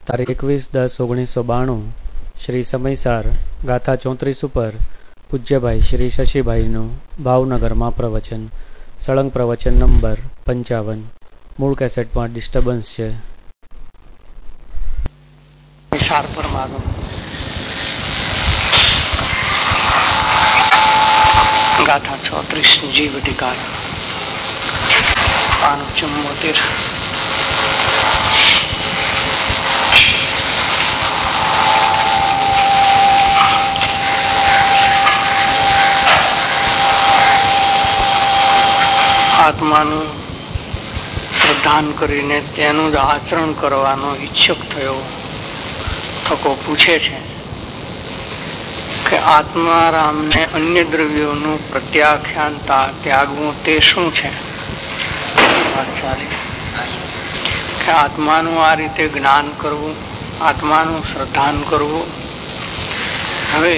તારીખ 21/10/1992 શ્રી સમયસાર ગાથા 34 ઉપર પૂજ્યભાઈ શ્રી શશીભાઈનું ભાવનગરમાં પ્રવચન. સળંગ પ્રવચન નંબર 55. મૂળ કેસેટમાં ડિસ્ટર્બન્સ છે. ગાથા 34 જીવ અધિકાર 74. આત્માનું શ્રદ્ધાન કરીને તેનું જ આચરણ કરવાનો ઈચ્છુક થયો થકો પૂછે છે કે આત્મારામને અન્ય દ્રવ્યોનું પ્રત્યાખ્યાન ત્યાગવું તે શું છે? કે આત્માનું આ રીતે જ્ઞાન કરવું, આત્માનું શ્રદ્ધાન કરવું. હવે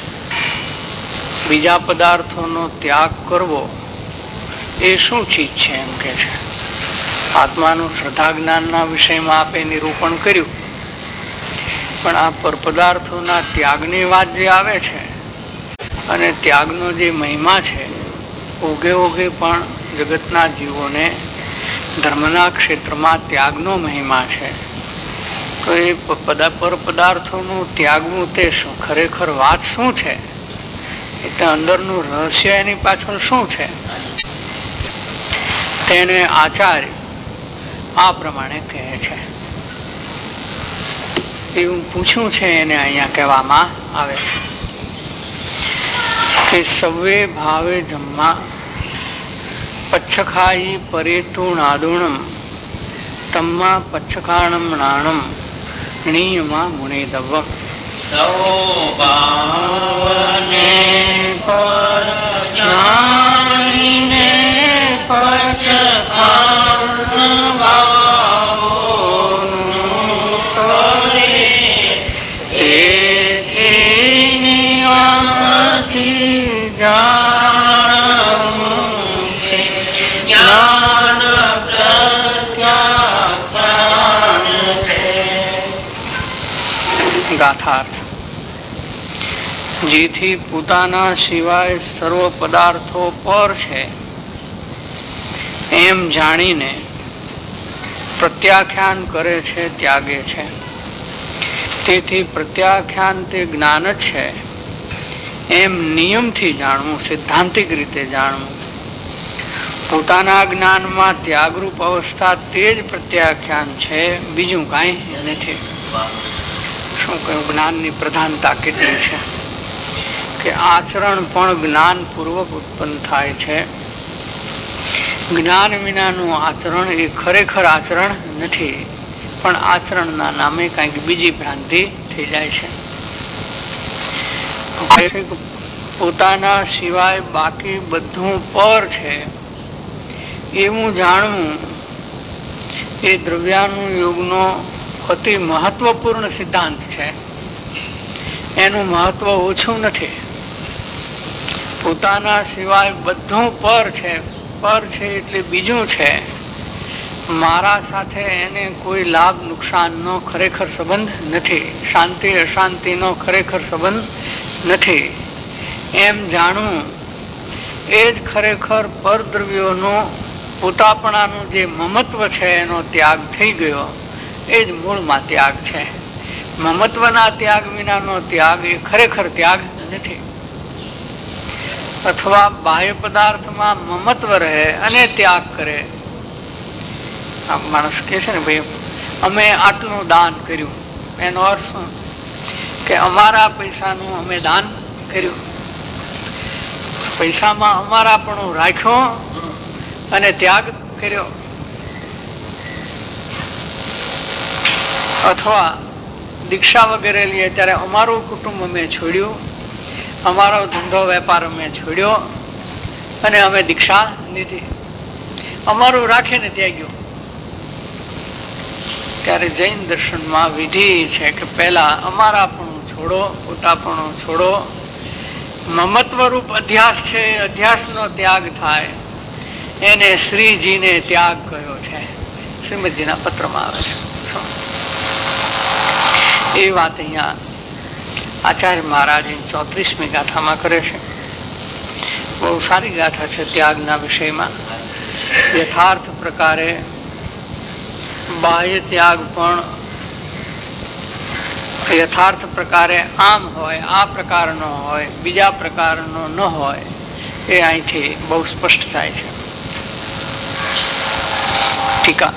બીજા પદાર્થોનો ત્યાગ કરવો એ શું ચીજ છે એમ કે છે. આત્માનું શ્રદ્ધા જ્ઞાનના વિષયમાં આપે નિરૂપણ કર્યું, પણ આ પર પદાર્થોના ત્યાગની વાત જે આવે છે અને ત્યાગનો જે મહિમા છે, ઓઘે ઓઘે પણ જગતના જીવોને ધર્મના ક્ષેત્રમાં ત્યાગનો મહિમા છે. તો એ પર પદાર્થોનું ત્યાગવું તે શું ખરેખર વાત શું છે? એટલે અંદરનું રહસ્ય એની પાછળ શું છે? તેને આચાર્ય આ પ્રમાણે કહે છે. એવું પૂછ્યું છે એને અહીંયા કહેવામાં આવે છે કે સવે ભાવે જમ્મા પચ્છખાઈ પરેતુ નાદુણમ તમ્મા પચ્છખાણમ નાણમ નિયમા મુનિદવ. ગાથાર્થ. જેથી પોતાના સિવાય સર્વ પદાર્થો પર છે એમ જાણીને પ્રત્યાખ્યાન કરે છે, ત્યાગે છે. તેથી પ્રત્યાખ્યાન તે જ્ઞાન જ છે એમ નિયમથી જાણવું, સિદ્ધાંતિક રીતે જાણવું. પોતાના જ્ઞાનમાં ત્યાગરૂપ અવસ્થા તે જ પ્રત્યાખ્યાન છે, બીજું કાંઈ નથી. શું કહ્યું? જ્ઞાનની પ્રધાનતા કેટલી છે કે આચરણ પણ જ્ઞાન પૂર્વક ઉત્પન્ન થાય છે. જ્ઞાન વિનાનું આચરણ એ ખરેખર આચરણ નથી, પણ આચરણના નામે કંઈક બીજી ભ્રાંતિ થઈ જાય છે. પોતાના સિવાય બાકી બધું પર છે એવું જાણવું એ દ્રવ્યાનું યોગનો અતિ મહત્વપૂર્ણ સિદ્ધાંત છે. એનું મહત્વ ઓછું નથી. પોતાના સિવાય બધું પર છે. પર છે એટલે બીજું છે. મારા સાથે એને કોઈ લાભ નુકસાનનો ખરેખર સંબંધ નથી, શાંતિ અશાંતિનો ખરેખર સંબંધ નથી એમ જાણવું એ જ ખરેખર પરદ્રવ્યોનું પોતાપણાનું જે મમત્વ છે એનો ત્યાગ થઈ ગયો. એ જ મૂળમાં ત્યાગ છે. મમત્વના ત્યાગ વિનાનો ત્યાગ એ ખરેખર ત્યાગ નથી. અથવા બાહ્ય પદાર્થમાં મમત્વ રહે અને ત્યાગ કરે. આ માણસ કે છે ને, ભાઈ અમે આટલું દાન કર્યું, એનો અર્થ શું? કે અમારા પૈસાનું અમે દાન કર્યું. પૈસામાં અમારાપણું રાખ્યો અને ત્યાગ કર્યો. અથવા દીક્ષા વગેરે લઈએ ત્યારે અમારું કુટુંબ અમે છોડ્યું, અમારો ધંધો વેપાર અમે છોડ્યો અને અમે દીક્ષા લીધી. અમારું રાખીને ત્યાગ્યું. ત્યારે જૈન દર્શનમાં વિધિ છે કે પહેલા અમારાપણું છોડો, પોતાપણું છોડો. મમત્વ રૂપ અધ્યાસ છે, અધ્યાસનો ત્યાગ થાય એને શ્રીજીને ત્યાગ કહ્યો છે. શ્રીમદજીના પત્રમાં આવે છે. એ વાત અહીંયા આચાર્ય મહારાજ 34મી ગાથામાં કરે છે. બહુ સારી ગાથા છે ત્યાગના વિષયમાં. યથાર્થ પ્રકારે બાહ્ય ત્યાગ પણ યથાર્થ પ્રકારે આમ હોય, આ પ્રકારનો હોય, બીજા પ્રકારનો ન હોય, એ અહીંથી બહુ સ્પષ્ટ થાય છે. ટીકા.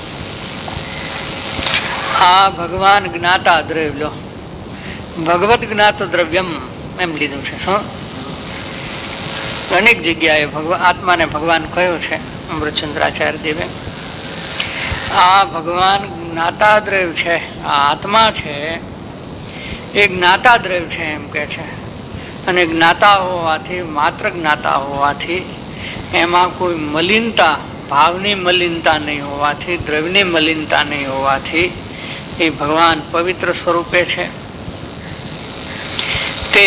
આ ભગવાન જ્ઞાતા દ્રવ્ય, ભગવત જ્ઞાત દ્રવ્યમ એમ લીધું છે. શું અનેક જગ્યાએ આત્માને ભગવાન કહ્યો છે અમૃતચંદ્રાચાર્ય દેવે. આ ભગવાન જ્ઞાતા દ્રવ્ય છે, આ આત્મા છે એ જ્ઞાતા દ્રવ્ય છે એમ કે છે. અને જ્ઞાતા હોવાથી, માત્ર જ્ઞાતા હોવાથી, એમાં કોઈ મલિનતા, ભાવની મલિનતા નહીં હોવાથી, દ્રવ્યની મલિનતા નહીં હોવાથી એ ભગવાન પવિત્ર સ્વરૂપે છે. તે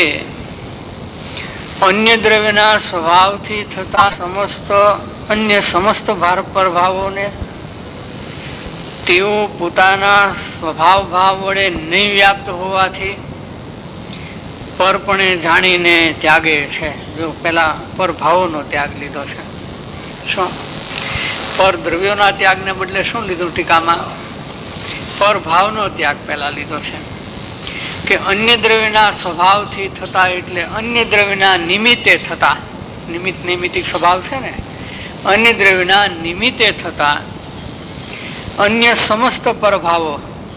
અન્ય દ્રવ્યના સ્વભાવથી થતા અન્ય સમસ્ત પ્રભાવોને તેઓ પોતાના સ્વભાવ ભાવ વડે નહીં વ્યાપ્ત હોવાથી પરપણે જાણીને ત્યાગે છે. જો પેલા પરભાવોનો ત્યાગ લીધો છે. શું પર દ્રવ્યોના ત્યાગને બદલે શું લીધું ટીકામાં? પરભાવનો ત્યાગ પેલા લીધો છે. કે અન્ય દ્રવ્યના સ્વભાવથી થતા, એટલે અન્ય દ્રવ્યના નિમિત્તે થતા, નૈમિત્તિક સ્વભાવ છે ને, અન્ય દ્રવ્યના નિમિત્તે થતા અન્ય સમસ્ત પરભાવો,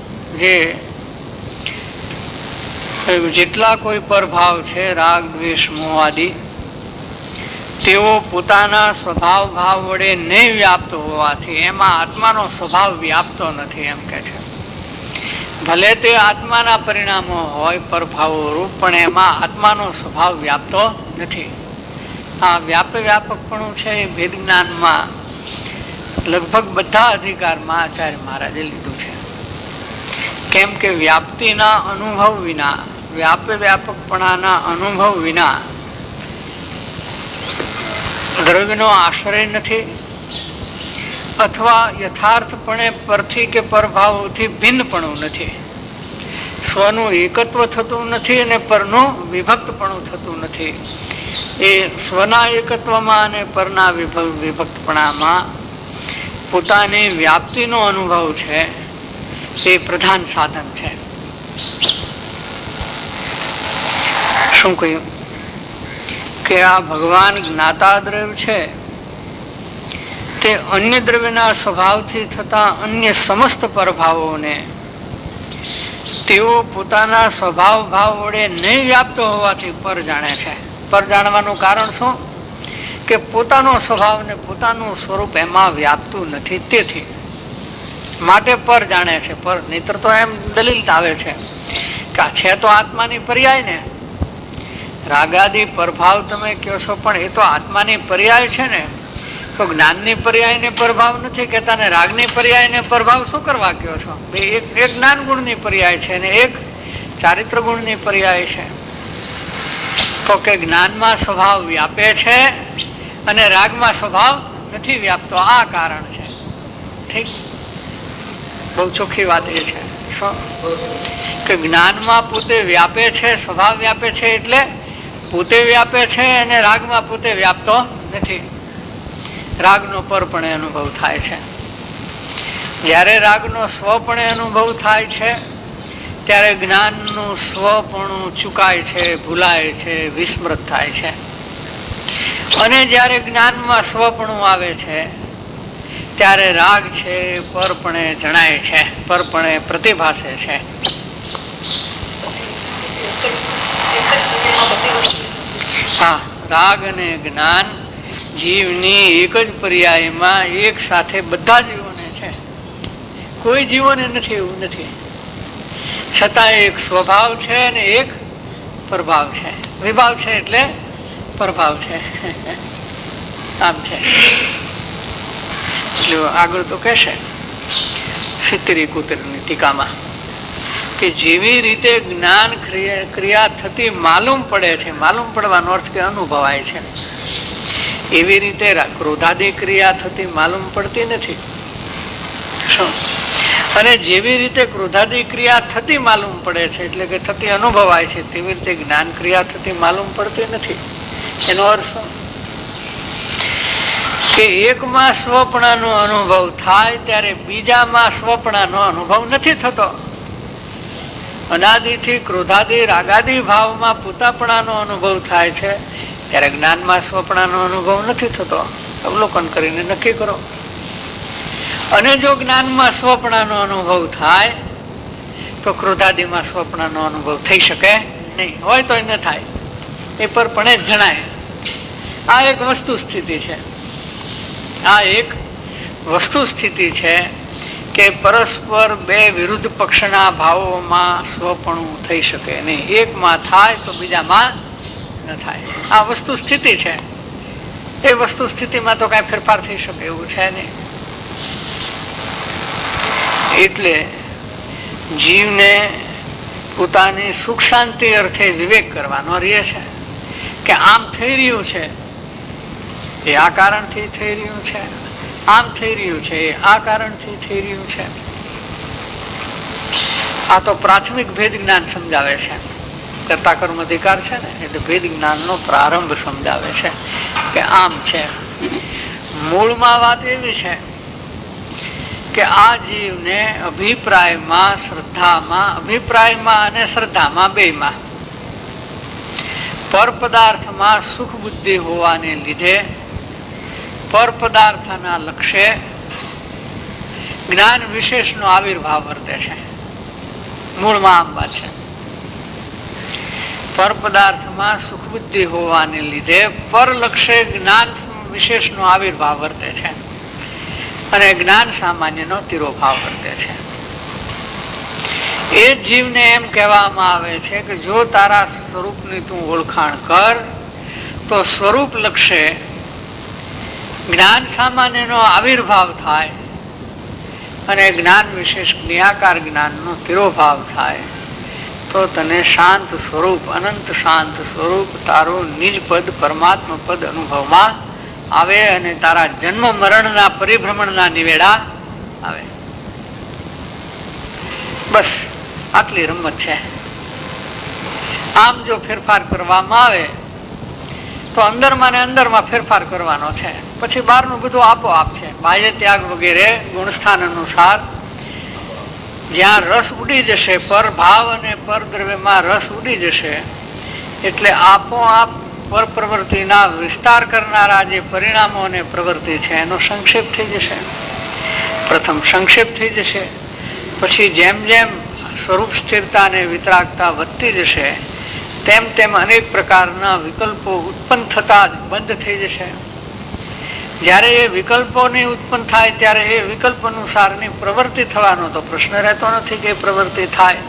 જેટલા કોઈ પરભાવ છે, રાગ દ્વેષ મોહ આદિ, તેઓ પોતાના સ્વભાવ ભાવ વડે નહીં વ્યાપ્ત હોવાથી એમાં આત્માનો સ્વભાવ વ્યાપતો નથી એમ કે છે. ભલે તે આત્માના પરિણામો હોય પરભાવો રૂપ, પણ એમાં આત્માનો સ્વભાવ વ્યાપતો નથી. આ વ્યાપકપણું છે એ ભેદ જ્ઞાનમાં લગભગ બધા અધિકારમાં આચાર્ય મહારાજે લીધું છે. કેમ કે વ્યાપ્તિના અનુભવ વિના, વ્યાપકપણાના અનુભવ વિના દ્રવ્યનો આશ્રય નથી, અથવા યથાર્થપણે પરથી કે પરભાવોથી ભિન્નપણું નથી. સ્વનું એકત્વ થતું નથી અને પરનું વિભક્તપણું થતું નથી. એ સ્વના એકત્વમાં અને પરના વિભક્તપણામાં પોતાની વ્યાપ્તિનો અનુભવ છે એ પ્રધાન સાધન છે. શું કહ્યું? કે આ ભગવાન જ્ઞાતા દ્રવ્ય છે તે અન્ય દ્રવ્યના સ્વભાવથી થતા અન્ય સમસ્ત પરભાવોને તેઓ પોતાના સ્વભાવ ભાવ વડે નહીં વ્યાપ્ત હોવાથી પર જાણે છે. પર જાણવાનું કારણ શું? કે પોતાનો સ્વભાવ ને પોતાનું સ્વરૂપ એમાં વ્યાપતું નથી, તેથી માટે પર જાણે છે. પર નહીતર તો એમ દલીલ આવે છે કે આ છે તો આત્માની પર્યાય ને, રાગાદી પ્રભાવ તમે કહો છો પણ એ તો આત્માની પર્યાય છે ને. તો જ્ઞાનની પર્યાય ને પ્રભાવ નથી કહેતા ને રાગની પર્યાય ને પ્રભાવ શું કરવા કહો છો? એક જ્ઞાન ગુણની પર્યાય છે ને એક ચારિત્ર ગુણની પર્યાય છે. તો કે જ્ઞાનમાં સ્વભાવ વ્યાપે છે અને રાગમાં સ્વભાવ નથી વ્યાપતો, આ કારણ છે. ઠીક, બહુ ચોખ્ખી વાત એ છે શું કે જ્ઞાનમાં પોતે વ્યાપે છે, સ્વભાવ વ્યાપે છે એટલે પોતે વ્યાપે છે, અને રાગમાં પોતે વ્યાપતો નથી. રાગનો પરપણે અનુભવ થાય છે. જ્યારે રાગનો સ્વપણે અનુભવ થાય છે ત્યારે જ્ઞાનનું સ્વપણું ચૂકાય છે, ભૂલાય છે, વિસ્મૃત થાય છે. અને જ્યારે જ્ઞાનમાં સ્વપણું આવે છે ત્યારે રાગ છે પરપણે જણાય છે, પરપણે પ્રતિભાસે છે. હા, રાગ અને જ્ઞાન જીવની એક જ પર્યાયમાં એક સાથે બધા જીવોને છે. કોઈ જીવોને નથી એવું નથી. છતાં એક સ્વભાવ છે અને એક પ્રભાવ છે. વિભાવ છે એટલે પ્રભાવ છે. આમ છે. આગળ તો કહેશે 70-71 ટીકામાં કે જેવી રીતે જ્ઞાન ક્રિયા થતી માલુમ પડે છે, માલુમ પડવાનો અર્થ કે અનુભવાય છે, એવી રીતે ક્રોધાદી ક્રિયા થતી માલુમ પડતી નથી. શું? અને જેવી રીતે ક્રોધાદી ક્રિયા થતી માલુમ પડે છે, એટલે કે થતી અનુભવાય છે, તેવી રીતે જ્ઞાન ક્રિયા થતી માલુમ પડતી નથી. એનો અર્થ શું? કે એકમાં સ્વપણાનો અનુભવ થાય ત્યારે બીજામાં સ્વપણાનો અનુભવ નથી થતો. અનાદિથી ક્રોધાદી રાગાદી ભાવમાં પોતાપણાનો અનુભવ થાય છે, ત્યારે જ્ઞાનમાં સ્વપણાનો અનુભવ નથી થતો. અવલોકન કરીને નક્કી કરો. અને જો જ્ઞાનમાં સ્વપણાનો અનુભવ થાય તો ક્રોધાદીમાં સ્વપણાનો અનુભવ થઈ શકે નહીં. હોય તો ન થાય, એ પર પણ જ જણાય. આ એક વસ્તુ સ્થિતિ છે. આ એક વસ્તુ સ્થિતિ છે કે પરસ્પર બે વિરુદ્ધ પક્ષના ભાવોમાં સ્વપણું થઈ શકે નહીં. એકમાં થાય તો બીજામાં ન થાય. આ વસ્તુ સ્થિતિ છે. એ વસ્તુ સ્થિતિમાં તો કઈ ફેરફાર થઈ શકે એવું છે નહીં. એટલે જીવને પોતાની સુખ શાંતિ અર્થે વિવેક કરવાનો રહે છે કે આમ થઈ રહ્યું છે એ આ કારણથી થઈ રહ્યું છે, આમ થઈ રહ્યું છે એ આ કારણથી થઈ રહ્યું છે. આ તો પ્રાથમિક ભેદ જ્ઞાન સમજાવે છે. કર્તા કર્મ અધિકાર છે ને, એટલે ભેદ જ્ઞાનનો પ્રારંભ સમજાવે છે કે આમ છે. મૂળમાં વાત એવી છે કે આ જીવને અભિપ્રાયમાં અને શ્રદ્ધામાં બેમાં પર પદાર્થમાં સુખ બુદ્ધિ હોવાને લીધે પર પદાર્થના લક્ષ્ય જ્ઞાન વિશેષનો આવિર્ભાવ વર્તે છે. મૂળમાં આમ વાત છે. પર પદાર્થમાં સુખ બુદ્ધિ હોવાને લીધે પર લક્ષ્ય જ્ઞાન વિશેષનો આવિર્ભાવ વર્તે છે અને જ્ઞાન સામાન્યનો તિરોભાવ વર્તે છે. એ જીવને એમ કહેવામાં આવે છે કે જો તારા સ્વરૂપની તું ઓળખાણ કર તો સ્વરૂપ લક્ષ્ય જ્ઞાન સામાન્યનો આવિર્ભાવ થાય અને જ્ઞાન વિશેષ નિરાકાર જ્ઞાનનો તિરોભાવ થાય તો તને શાંત સ્વરૂપ, અનંત શાંત સ્વરૂપ તારું નિજ પદ પરમાત્મા પદ અનુભવમાં આવે અને તારા જન્મ મરણના પરિભ્રમણના નિવેડા આવે. બસ આટલી રમત છે. આમ જો ફેરફાર કરવામાં આવે તો અંદરમાં ને અંદરમાં ફેરફાર કરવાનો છે. પછી બહારનું બધું આપોઆપ છે. બાહ્ય ત્યાગ વગેરે ગુણસ્થાન અનુસાર જ્યાં રસ ઉડી જશે, પર ભાવ અને પર દ્રવ્યમાં રસ ઉડી જશે એટલે આપોઆપ પર પ્રવૃત્તિના વિસ્તાર કરનારા જે પરિણામો અને પ્રવૃત્તિ છે એનો સંક્ષેપ થઈ જશે. પ્રથમ સંક્ષેપ થઈ જશે, પછી જેમ જેમ સ્વરૂપ સ્થિરતા અને વિતરાગતા વધતી જશે તેમ તેમ અનેક પ્રકારના વિકલ્પો ઉત્પન્ન થતા જ બંધ થઈ જશે. જ્યારે એ વિકલ્પોની ઉત્પન્ન થાય ત્યારે એ વિકલ્પ અનુસારની પ્રવૃત્તિ થવાનો તો પ્રશ્ન રહેતો નથી કે પ્રવૃત્તિ થાય.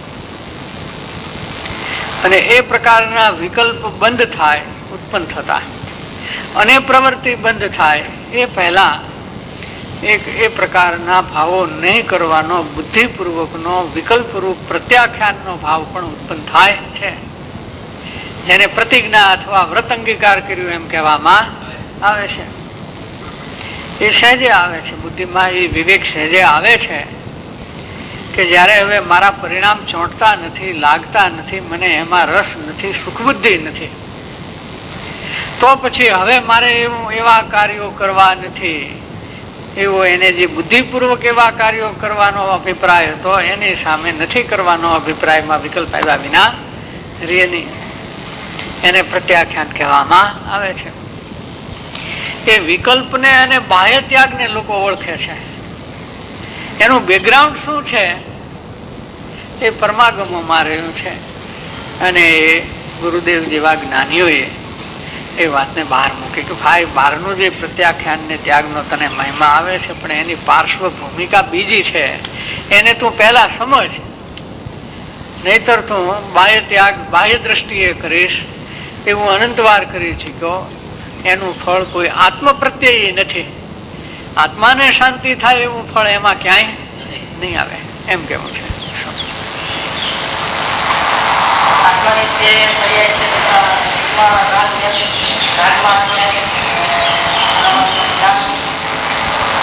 અને એ પ્રકારના વિકલ્પ બંધ થાય ઉત્પન્ન થતા અને પ્રવૃત્તિ બંધ થાય એ પહેલા એક એ પ્રકારના ભાવો નહીં કરવાનો બુદ્ધિપૂર્વકનો વિકલ્પરૂપ પ્રત્યાખ્યાનનો ભાવ પણ ઉત્પન્ન થાય છે, જેને પ્રતિજ્ઞા અથવા વ્રત અંગીકાર કર્યું એમ કહેવામાં આવે છે. એ સહેજે આવે છે બુદ્ધિમાં. એ વિવેક સહેજે આવે છે કે જયારે હવે મારા પરિણામ ચોંટતા નથી, લાગતા નથી, મને એમાં રસ નથી, સુખબુદ્ધિ નથી, તો પછી હવે મારે એવા કાર્યો કરવા નથી. એવો એને જે બુદ્ધિપૂર્વક એવા કાર્યો કરવાનો અભિપ્રાય હતો એની સામે નથી કરવાનો અભિપ્રાયમાં વિકલ્પ આવ્યા વિના રહે નહીં. એને પ્રત્યાખ્યાન કહેવામાં આવે છે. એ વિકલ્પને અને બાહ્ય ત્યાગને લોકો ઓળખે છે. એનું બેકગ્રાઉન્ડ શું છે એ પરમાગમોમાં રહ્યું છે અને ગુરુદેવ જેવા જ્ઞાનીઓએ એ વાતને બહાર મૂકી કે ભાઈ બહારનું જે પ્રત્યાખ્યાન ને ત્યાગનો તને મહિમા આવે છે પણ એની પાર્શ્વ ભૂમિકા બીજી છે, એને તું પહેલા સમજ, નહીતર તું બાહ્ય ત્યાગ બાહ્ય દ્રષ્ટિએ કરીશ એવું અનંતવાર કરી ચૂક્યો. એનું ફળ કોઈ આત્મ પ્રત્યય નથી. આત્માને શાંતિ થાય એવું ફળ એમાં ક્યાંય નહીં આવે એમ કેવું છે.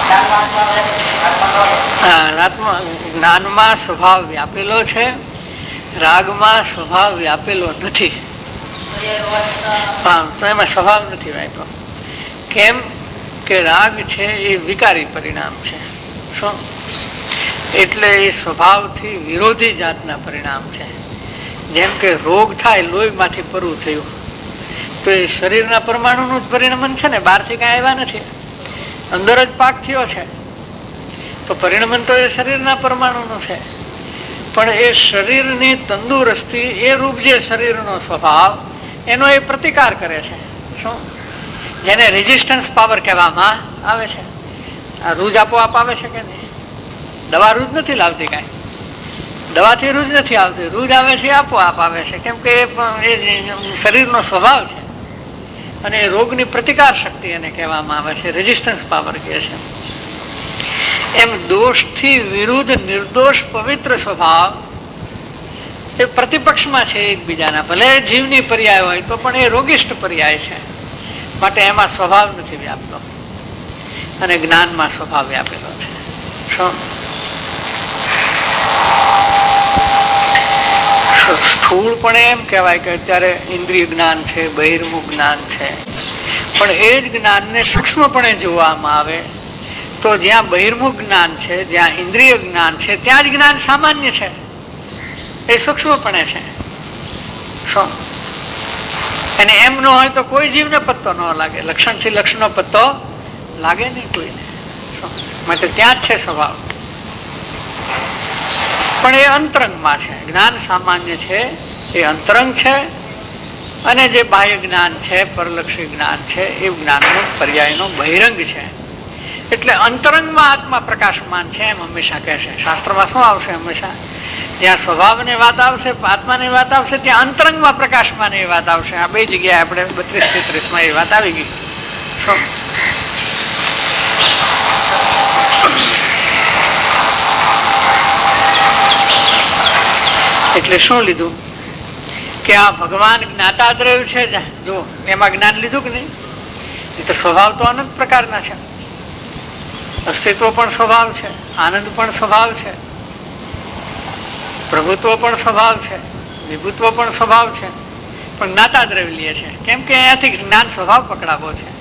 જ્ઞાનમાં સ્વભાવ વ્યાપેલો છે, રાગમાં સ્વભાવ વ્યાપેલો નથી. હા, તો એમાં સ્વભાવ નથી વ્યાપ્યો. કેમ કે રાગ છે એ વિકારી પરિણામ છે. શું? એટલે એ સ્વભાવથી વિરોધી જાતના પરિણામ છે. જેમ કે રોગ થાય, લોહીમાંથી પરવું થયું, તો એ શરીરના પરમાણુનું જ પરિણમન છે ને, બહારથી કઈ આવ્યા નથી, અંદર જ પાક થયો છે. તો પરિણમન તો એ શરીરના પરમાણુનું છે. પણ એ શરીરની તંદુરસ્તી, એ રૂપ જે શરીરનો સ્વભાવ, એનો એ પ્રતિકાર કરે છે. શું? જેને રેઝિસ્ટન્સ પાવર કહેવામાં આવે છે. આ રૂજ આપોઆપ આવે છે કે નહીં? દવા રૂજ નથી લાવતી, કાંઈ દવાથી રૂજ નથી આવતી. રૂજ આવે છે આપોઆપ આવે છે, કેમ કે એ શરીરનો સ્વભાવ છે. અને એ રોગની પ્રતિકાર શક્તિ એને કહેવામાં આવે છે, રેઝિસ્ટન્સ પાવર કહે છે. એમ દોષથી વિરુદ્ધ નિર્દોષ પવિત્ર સ્વભાવ એ પ્રતિપક્ષમાં છે એકબીજાના. ભલે જીવની પર્યાય હોય તો પણ એ રોગિષ્ઠ પર્યાય છે. માટે એમાં સ્વભાવ નથી વ્યાપતો, અને જ્ઞાનમાં સ્વભાવ વ્યાપેલો છે. શું? સ્થૂળ પણ એમ કહેવાય કે અત્યારે ઇન્દ્રિય જ્ઞાન છે, બહિર્મુખ જ્ઞાન છે. પણ એ જ જ્ઞાનને સૂક્ષ્મપણે જોવામાં આવે તો જ્યાં બહિર્મુખ જ્ઞાન છે, જ્યાં ઇન્દ્રિય જ્ઞાન છે, ત્યાં જ જ્ઞાન સામાન્ય છે, એ સૂક્ષ્મપણે છે. શું? અને એમ ન હોય તો કોઈ જીવને પત્તો ન લાગે, લક્ષણથી લક્ષણનો પત્તો લાગે નહીં કોઈને. માટે ત્યાં જ છે સ્વભાવ. પણ એ અંતરંગમાં છે. જ્ઞાન સામાન્ય છે, એ અંતરંગ છે. અને જે બાહ્ય જ્ઞાન છે, પરલક્ષી જ્ઞાન છે, એ જ્ઞાનનો પર્યાયનો બહિરંગ છે. એટલે અંતરંગમાં આત્મા પ્રકાશમાન છે એમ હંમેશા કહેશે. શાસ્ત્રમાં શું આવશે? હંમેશા જ્યાં સ્વભાવની વાત આવશે, આત્માની વાત આવશે, ત્યાં અંતરંગમાં પ્રકાશમાન એ વાત આવશે. આ બે જગ્યાએ આપણે 32-33 એ વાત આવી ગઈ. એટલે શું લીધું કે આ ભગવાન જ્ઞાતા દ્રવ્ય છે, જો એમાં જ્ઞાન લીધું કે નહીં? એ તો સ્વભાવ તો અનંત પ્રકારના છે. અસ્તિત્વ પણ સ્વભાવ છે, આનંદ પણ સ્વભાવ છે, પ્રભુત્વ પણ સ્વભાવ છે, વિભુત્વ પણ સ્વભાવ છે. પણ જ્ઞાતા દ્રવ્ય લે છે કેમ કે અહીંયાથી જ્ઞાન સ્વભાવ પકડાવો છે.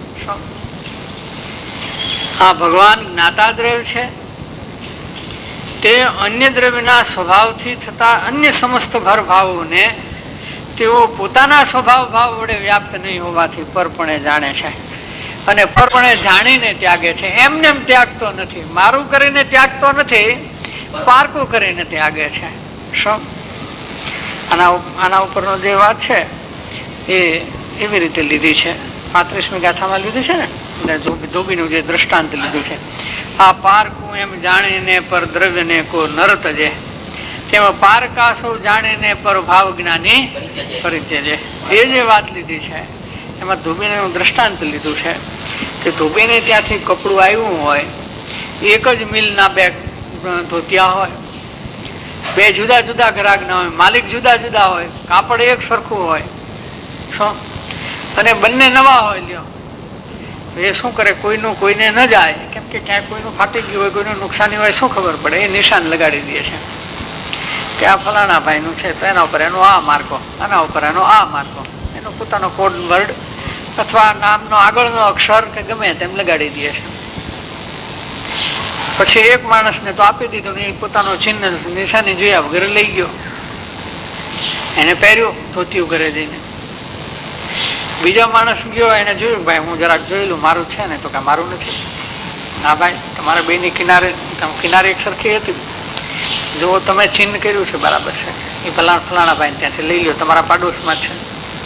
હા, ભગવાન જ્ઞાતા દ્રવ્ય છે. તે અન્ય દ્રવ્યના સ્વભાવથી થતા અન્ય સમસ્ત ભરભાવોને તેઓ પોતાના સ્વભાવ ભાવ વડે વ્યાપ્ત નહીં હોવાથી પરપણે જાણે છે, અને પરપણે જાણીને ત્યાગે છે. એમને એમ ત્યાગતો નથી, મારું કરીને ત્યાગતો નથી, પારકું કરીને ત્યાગે છે. શું? આના ઉપરનો જે વાત છે એ એવી રીતે લીધી છે, 35મી ગાથામાં લીધી છે ને, ધોબીનું જે દ્રષ્ટાંત લીધું છે. આ પારકું એમ જાણીને પર દ્રવ્યને કો નરત જે, તેમાં પારકાસો જાણીને પર ભાવ જ્ઞાની પરિત્યજે. એ જે વાત લીધી છે એમાં ધોબીનું દ્રષ્ટાંત લીધું છે કે ધોબીને ત્યાંથી કપડું આવ્યું હોય, એક જ મિલના બે ધોતિયા હોય, બે જુદા જુદા ગ્રાહક ના હોય, માલિક જુદા જુદા હોય, કાપડ એક સરખું હોય, અને બંને નવા હોય. લ્યો, એ શું કરે? કોઈનું કોઈને ન જાય, કેમ કે ક્યાંય કોઈનું ફાટી ગયું હોય, કોઈનું નુકસાની હોય, શું ખબર પડે? એ નિશાન લગાડી દે છે કે આ ફલાણા ભાઈનું છે, તો એના ઉપર એનો આ માર્કો, આના ઉપર એનો આ માર્કો, એનો પોતાનો કોડ વર્ડ અથવા નામનો આગળનો અક્ષર કે ગમે તેમ લગાડી દે છે. પછી એક માણસને તો આપી દીધું ને, એ પોતાનો ચિહ્ન નિશાની જોયા વગર લઈ ગયો, એને પહેર્યું ધોતિયું ઘરે જઈને. બીજો માણસ ગયો, એને જોયું, ભાઈ હું જરાક જોયેલું, મારું છે ને? તો કે મારું નથી. ના ભાઈ, તમારા બેની કિનારે એક સરખી હતી, જો તમે ચિહ્ન કર્યું છે બરાબર છે, એ ફલાણા ભાઈ ત્યાંથી લઈ લો, તમારા પાડોશમાં છે.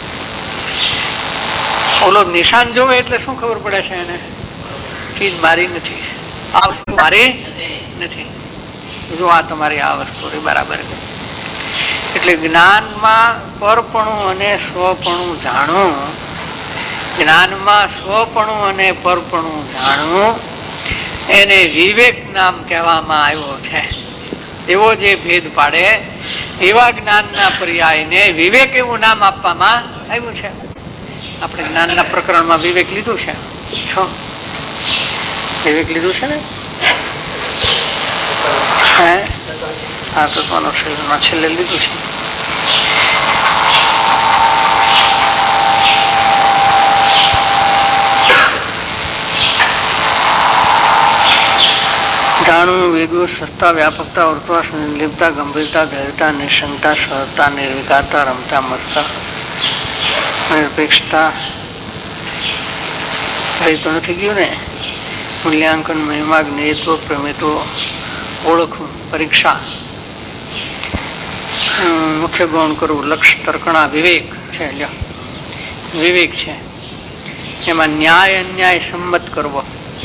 ઓલો નિશાન જોવે એટલે શું ખબર પડે છે એને? ચીજ મારી નથી, આ વસ્તુ મારી નથી. જો આ તમારી આ વસ્તુ બરાબર છે. એટલે જ્ઞાનમાં પરપણું અને સ્વપણું જાણવું, જ્ઞાનમાં સ્વપણું અને પરપણું જાણવું, એને વિવેક નામ કહેવામાં આવ્યો છે. એવો જે ભેદ પાડે એવા જ્ઞાનના પર્યાયને વિવેક એવું નામ આપવામાં આવ્યું છે. આપણે જ્ઞાનના પ્રકરણમાં વિવેક લીધું છે. વિવેક લીધું છે ને? હે, આ તત્વનો શરીરમાં છેલ્લે લીધું છે. જાણવું, વેગવું, સસ્તા, વ્યાપકતા, ઉર્ધ્વા, નિર્લિપ્તતા, ગંભીરતા, ધૈર્યતા, નિશંકતા, સહજતા, નિર્વિકારતા, રમતા, મસ્તા, નિરપેક્ષતા. એ તો નથી ગયું ને. મૂલ્યાંકન, મહિમા, જ્ઞેયત્વ, પ્રમેત્વ, ઓળખવું, પરીક્ષા, મુખ્ય ગૌણ કરવું, લક્ષ્ય, તર્કણા, વિવેક છે. વિવેક છે એમાં ન્યાય અન્યાય સંમત કરવો,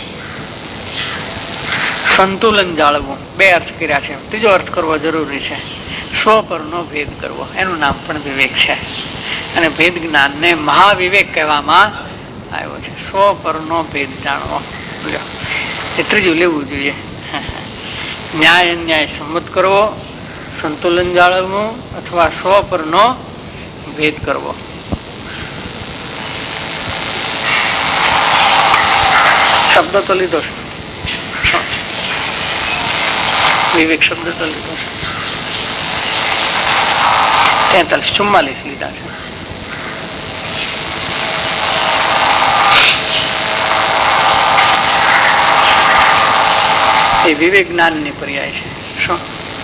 સંતુલન જાળવવું. બે અર્થ કર્યા છે, ત્રીજો અર્થ કરવો જરૂરી છે. સ્વ પરનો ભેદ કરવો, એનું નામ પણ વિવેક છે. અને ભેદ જ્ઞાનને મહાવિવેક કહેવામાં આવ્યો છે. સ્વ પરનો ભેદ જાણવો, એ ત્રીજું લેવું જોઈએ. ન્યાય અન્યાય સંમત કરવો, સંતુલન જાળવવું અથવા સ્વ પરનો ભેદ કરવો. શબ્દ તો લીધો છે, વિવેક શબ્દ તો લીધો છે. 43-44 લીધા છે. એ વિવેક જ્ઞાન ની પર્યાય છે. શું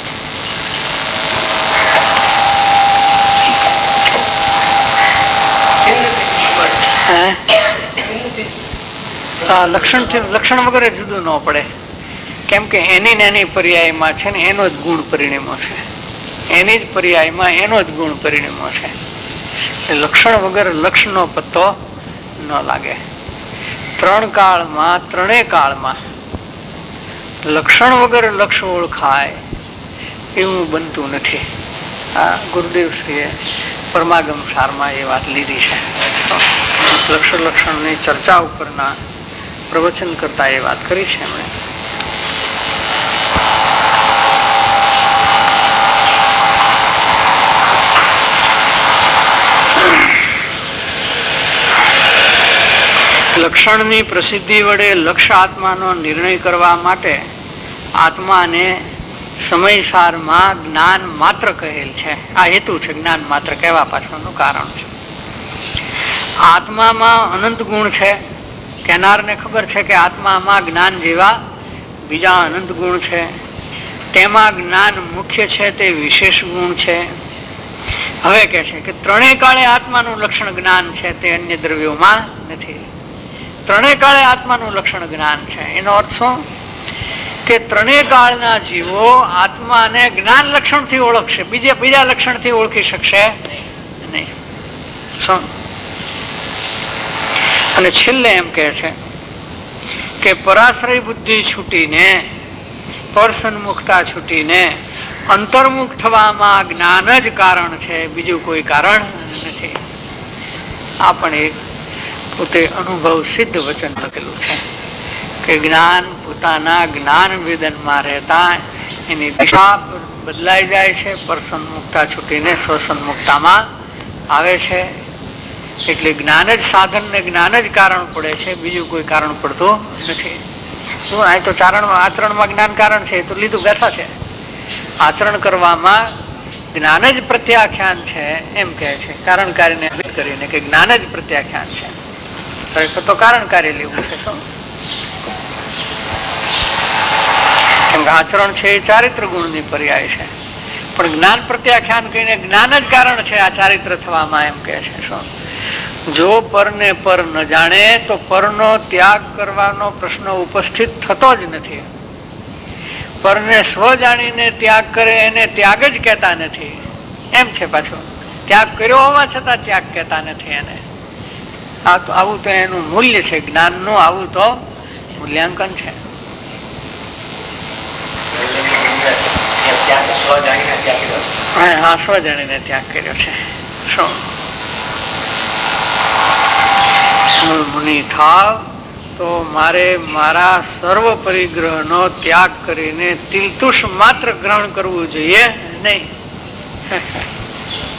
લક્ષણ વગર જુદું ન પડે, કેમ કે એની એની પર્યાયમાં છે ને એનો જ ગુણ પરિણમો છે. એની જ પર્યાયમાં એનો જ ગુણ પરિણમો છે. લક્ષણ વગર લક્ષનો પત્તો ન લાગે. ત્રણ કાળમાં, ત્રણેય કાળમાં લક્ષણ વગર લક્ષ ઓળખાય એવું બનતું નથી. આ ગુરુદેવ શ્રીએ પરમાગમ સારમાં એ વાત લીધી છે. લક્ષણની ચર્ચા ઉપરના પ્રવચન કરતા એ વાત કરી છે એમણે. લક્ષણની પ્રસિદ્ધિ વડે લક્ષ્ય આત્માનો નિર્ણય કરવા માટે આત્માને સમયસારમાં જ્ઞાન માત્ર કહેલ છે. આ હેતુ છે જ્ઞાન માત્ર કહેવા પાછળનું કારણ છે. આત્મામાં અનંત ગુણ છે. કહેનારને ખબર છે કે આત્મામાં જ્ઞાન જેવા બીજા અનંત ગુણ છે. તેમાં જ્ઞાન મુખ્ય છે, તે વિશેષ ગુણ છે. હવે કહે છે કે ત્રણેય કાળે આત્માનું લક્ષણ જ્ઞાન છે, તે અન્ય દ્રવ્યોમાં નથી. ત્રણેય કાળે આત્માનું લક્ષણ જ્ઞાન છે. એનો અર્થ શું? કે ત્રણેય કાળના જીવો આત્માને જ્ઞાન લક્ષણથી ઓળખશે, બીજા લક્ષણથી ઓળખી શકશે નહીં. શું? અને છેલ્લે એમ કહે છે કે પરાશ્રય બુદ્ધિ છૂટીને, પરસન્મુખતા છૂટીને અંતર્મુખ થવામાં જ્ઞાન જ કારણ છે, બીજું કોઈ કારણ નથી. આ પણ એક પોતે અનુભવ સિદ્ધ વચન લખેલું છે કે જ્ઞાન પોતાના જ્ઞાન વેદનમાં રહેતા એની દિશા બદલાઈ જાય છે, પરસન્મુખતા છૂટીને સ્વસન્મુખતામાં આવે છે. એટલે જ્ઞાન જ સાધન ને જ્ઞાન જ કારણ પડે છે, બીજું કોઈ કારણ પડતું નથી. શું આ તો આચરણમાં જ્ઞાન કારણ છે, એ તો લીધું બેઠા છે. આચરણ કરવામાં જ્ઞાન જ પ્રત્યાખ્યાન છે એમ કહે છે, કારણ કાર્યને ભેદ કરીને કે જ્ઞાન જ પ્રત્યાખ્યાન છે. તો કારણ કાર્ય લેવું છે. શું? કેમ કે આચરણ છે એ ચારિત્ર ગુણની પર્યાય છે, પણ જ્ઞાન પ્રત્યાખ્યાન કહીને જ્ઞાન જ કારણ છે આ ચારિત્ર થવામાં એમ કહે છે. શું? જો પરને પર ન જાણે તો પરનો ત્યાગ કરવાનો પ્રશ્ન ઉપસ્થિત થતો જ નથી. પરને સ્વ જાણીને ત્યાગ કરે એને ત્યાગ જ કહેતા નથી એમ છે. પાછું ત્યાગ કર્યો હોવા છતાં ત્યાગ કહેતા નથી એને. આવું તો એનું મૂલ્ય છે જ્ઞાનનું, આવું તો મૂલ્યાંકન છે. હા, સ્વ જાણીને ત્યાગ કર્યો છે. શું મુનિ થાવ તો મારે મારા સર્વ પરિગ્રહનો ત્યાગ કરીને તિલતુષ માત્ર ગ્રહણ કરવું જોઈએ નહીં.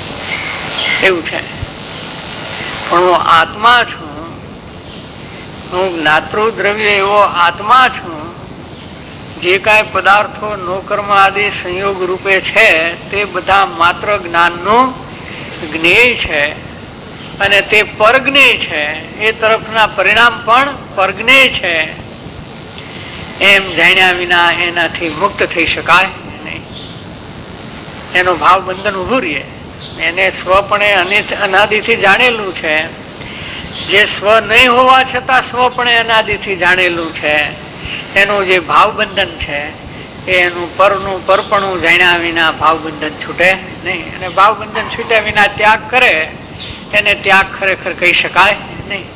એવું છે. પણ હું આત્મા છું, હું જ્ઞાતૃ દ્રવ્ય એવો આત્મા છું. જે કાંઈ પદાર્થો નોકર્મ આદિ સંયોગ રૂપે છે તે બધા માત્ર જ્ઞાનનું જ્ઞેય છે અને તે પરજ્ઞેય છે. એ તરફના પરિણામ પણ પરજ્ઞેય છે. એમ જાણ્યા વિના એનાથી મુક્ત થઈ શકાય નહીં. એનો ભાવ બંધન ઉભું રહે. એને સ્વપણે અનાદિથી જાણેલું છે. જે સ્વ નહીં હોવા છતાં સ્વપણે અનાદિથી જાણેલું છે. એનું જે ભાવ બંધન છે એનું પરનું પરપણું જાણ્યા વિના ભાવ બંધન છૂટે નહીં. અને ભાવ બંધન છૂટ્યા વિના ત્યાગ કરે એને ત્યાગ ખરેખર કહી શકાય નહીં.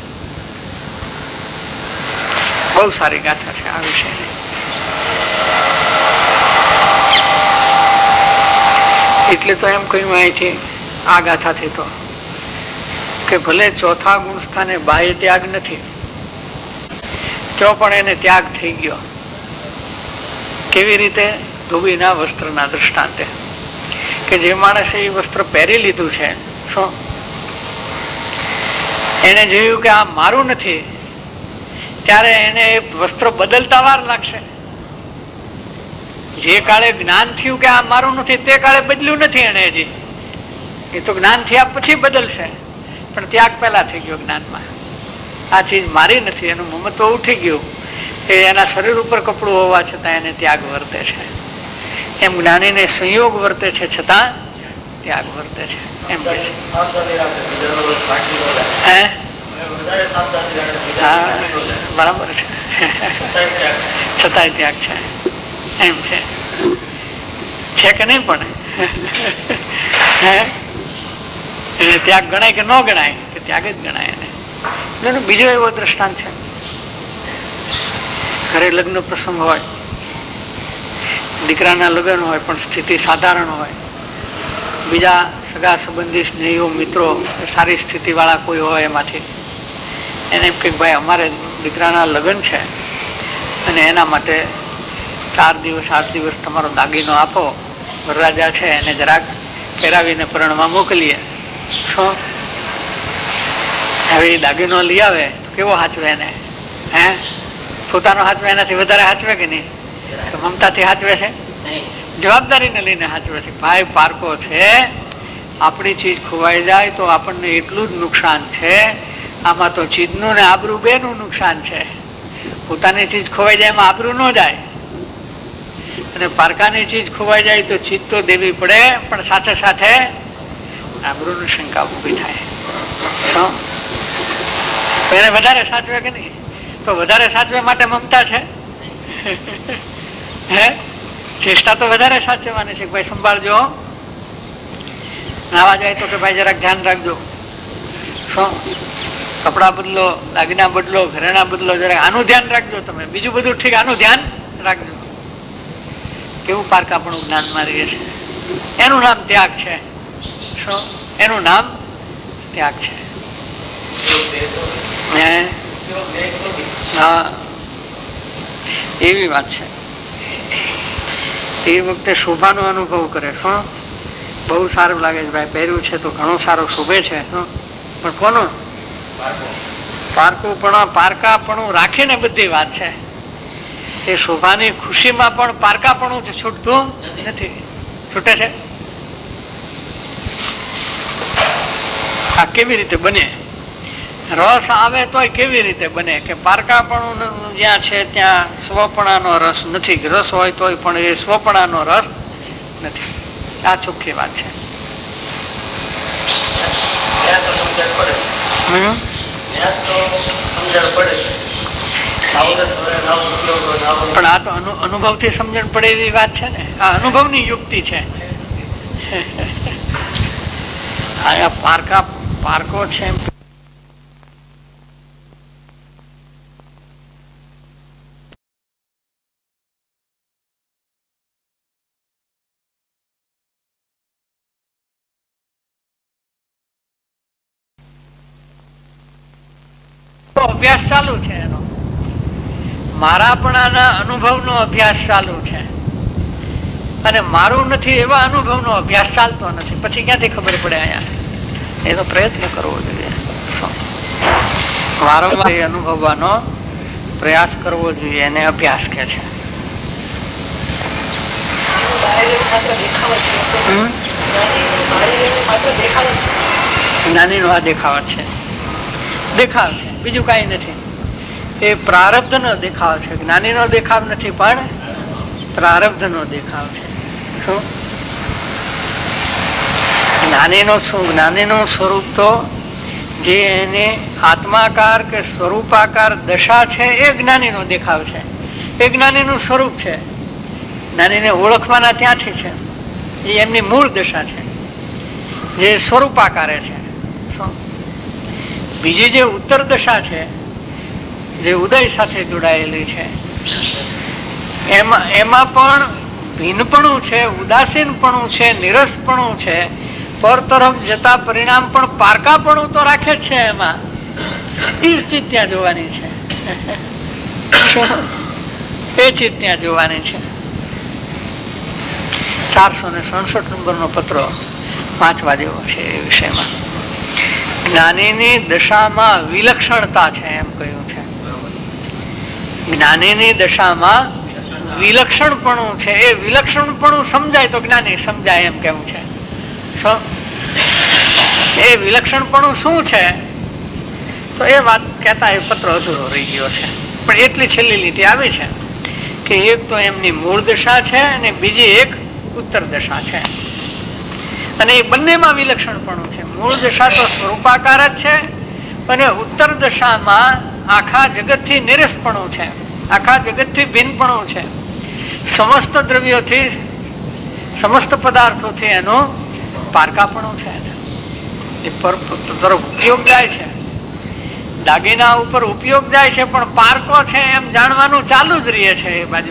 બહુ સારી ગાથા છે આ વિષયની. એટલે તો એમ કહ્યું અહીંથી આ ગાથાથી તો કે ભલે ચોથા ગુણ સ્થાને બાહ્ય ત્યાગ નથી તો પણ એને ત્યાગ થઈ ગયો. કેવી રીતે? ધોબીના વસ્ત્રના દૃષ્ટાંતે કે જે માણસે એ વસ્ત્ર પહેરી લીધું છે, શું એને જોયું કે આ મારું નથી, ત્યારે એને એ વસ્ત્ર બદલતા વાર લાગશે. જે કાળે જ્ઞાન થયું કે આ મારું નથી તે કાળે બદલ્યું નથી એને હજી. એ તો જ્ઞાન થયા પછી બદલશે, પણ ત્યાગ પહેલા થઈ ગયો જ્ઞાનમાં. આ ચીજ મારી નથી એનું મમત્વ ઉઠી ગયું. એ એના શરીર ઉપર કપડું હોવા છતાં એને ત્યાગ વર્તે છે. એમ જ્ઞાનીને સંયોગ વર્તે છે છતાં ત્યાગ વર્તે છે. એમ કે છે બરાબર છે. છતાંય ત્યાગ છે એમ છે કે નહીં? પણ એને ત્યાગ ગણાય કે ન ગણાય? કે ત્યાગ જ ગણાય એને. બીજો એવો દ્રષ્ટાંત છે. ઘરે લગ્ન પ્રસંગ હોય, દીકરાના લગ્ન હોય પણ સ્થિતિ સાધારણ હોય, બીજા સગા સંબંધી સ્નેહીઓ મિત્રો સારી સ્થિતિ વાળા કોઈ હોય, એમાંથી એને એમ કે ભાઈ અમારે દીકરાના લગ્ન છે અને એના માટે 4 દિવસ 8 દિવસ તમારો દાગીનો આપો, વરરાજા છે એને જરાક પહેરાવીને પરણમાં મોકલીએ. શું હવે એ દાગીનો લઈ આવે તો કેવો હાચવે એને? પોતાનો હાચવે એનાથી વધારે હાચવે કે નહીં? તો મમતાથી હાચવે છે, જવાબદારીને લઈને હાચવે છે. ભાઈ પારકો છે, આપણી ચીજ ખોવાઈ જાય તો આપણને એટલું જ નુકસાન છે. આમાં તો ચીજનું ને આબરૂ બેનું નુકસાન છે. પોતાની ચીજ ખોવાઈ જાય એમાં આબરૂ ન જાય, અને પારકાની ચીજ ખોવાઈ જાય તો ચીજ તો દેવી પડે, પણ સાથે સાથે આબરૂની શંકા ઉભી થાય. એને વધારે સાચવે કે નહીં? તો વધારે સાચવે માટે મમતા છે. હે ચેષ્ટા તો વધારે સાચવવાની છે. ભાઈ સંભાળજો, નાવા જાય તો કે ભાઈ જરાક ધ્યાન રાખજો. શું કપડા બદલો, દાગીના બદલો, ઘરેણા બદલો, જરાક આનું ધ્યાન રાખજો. તમે બીજું બધું ઠીક, આનું ધ્યાન રાખજો. કેવું પારકાપણું જ્ઞાનમાં રહે છે. એનું નામ ત્યાગ છે. શું? એનું નામ ત્યાગ છે. હા, એવી વાત છે. એ વખતે શોભાનો અનુભવ કરે. શું બહુ સારું લાગે છે ભાઈ, પહેર્યું છે તો ઘણો સારો શોભે છે. પણ કોનું? પારકાપણું રાખીને બધી વાત છે. એ શોભાની ખુશીમાં પણ પારકાપણું છૂટતું નથી. છૂટે છે? આ કેવી રીતે બને? રસ આવે તોય કેવી રીતે બને? કે પારકાપણું જ્યાં છે ત્યાં સ્વપણાનો રસ નથી. રસ હોય તોય પણ એ સ્વપણાનો રસ નથી. આ ચોખ્ખી વાત છે. પણ આ તો અનુભવથી સમજણ પડે એવી વાત છે ને. આ અનુભવની યુક્તિ છે. આ પારકો છે અભ્યાસ ચાલુ છે. એનો મારાપણાના અનુભવનો અભ્યાસ ચાલુ છે, અને મારું નથી એવા અનુભવનો અભ્યાસ ચાલતો નથી. પછી ક્યાંથી ખબર પડે? અહીંયા એનો પ્રયત્ન કરવો જોઈએ. વારંવાર અનુભવવાનો પ્રયાસ કરવો જોઈએ, એને અભ્યાસ કે છે. જ્ઞાની નો આ દેખાવ છે, દેખાવ છે, બીજું કઈ નથી. એ પ્રારબ્ધ નો દેખાવ છે, જ્ઞાની નો દેખાવ નથી, પણ પ્રારબ્ધ નો દેખાવ છે. શું જ્ઞાની નો શું? જ્ઞાની નું સ્વરૂપ તો જે એને આત્માકાર કે સ્વરૂપાકાર દશા છે એ જ્ઞાની નો દેખાવ છે, એ જ્ઞાની નું સ્વરૂપ છે. જ્ઞાનીને ઓળખવાના ત્યાંથી છે, એ એમની મૂળ દશા છે જે સ્વરૂપાકારે છે. બીજી જે ઉત્તર દશા છે જે ઉદય સાથે જોડાયેલી છે એમાં પણ ભિન્નપણું છે, ઉદાસીનપણું છે, નિરસપણું છે, પર તરફ જતા પરિણામ પણ પારકાપણું તો રાખે જ છે. એમાં એ ચીજ ત્યાં જોવાની છે, એ ચીજ ત્યાં જોવાની છે. 467 નંબરનો પત્ર વાંચવા જેવો છે એ વિષયમાં. જ્ઞાનીની દશામાં વિલક્ષણતા છે એમ કહ્યું છે. જ્ઞાનીની દશામાં વિલક્ષણપણું છે, એ વિલક્ષણપણું સમજાય તો જ્ઞાની સમજાય એમ કેવું છે. એ વિલક્ષણપણું શું છે તો એ વાત કહેતા એ પત્ર અધૂરો રહી ગયો છે. પણ એટલી છેલ્લી લીટી આવી છે કે એક તો એમની મૂળ દશા છે અને બીજી એક ઉત્તર દશા છે, અને એ બંનેમાં વિલક્ષણપણું છે. મૂળ દશા તો સ્વરૂપાકાર જ છે અને ઉત્તર દશામાં આખા જગતથી નિરસપણું છે, આખા જગતથી ભિન્નપણું છે. સમસ્ત દ્રવ્યોથી, સમસ્ત પદાર્થોથી એનું પારકાપણું છે. એ પર તરફ ઉપયોગ જાય છે, દાગીના ઉપર ઉપયોગ જાય છે, પણ પારકો છે એમ જાણવાનું ચાલુ જ રહે છે. એ બાજુ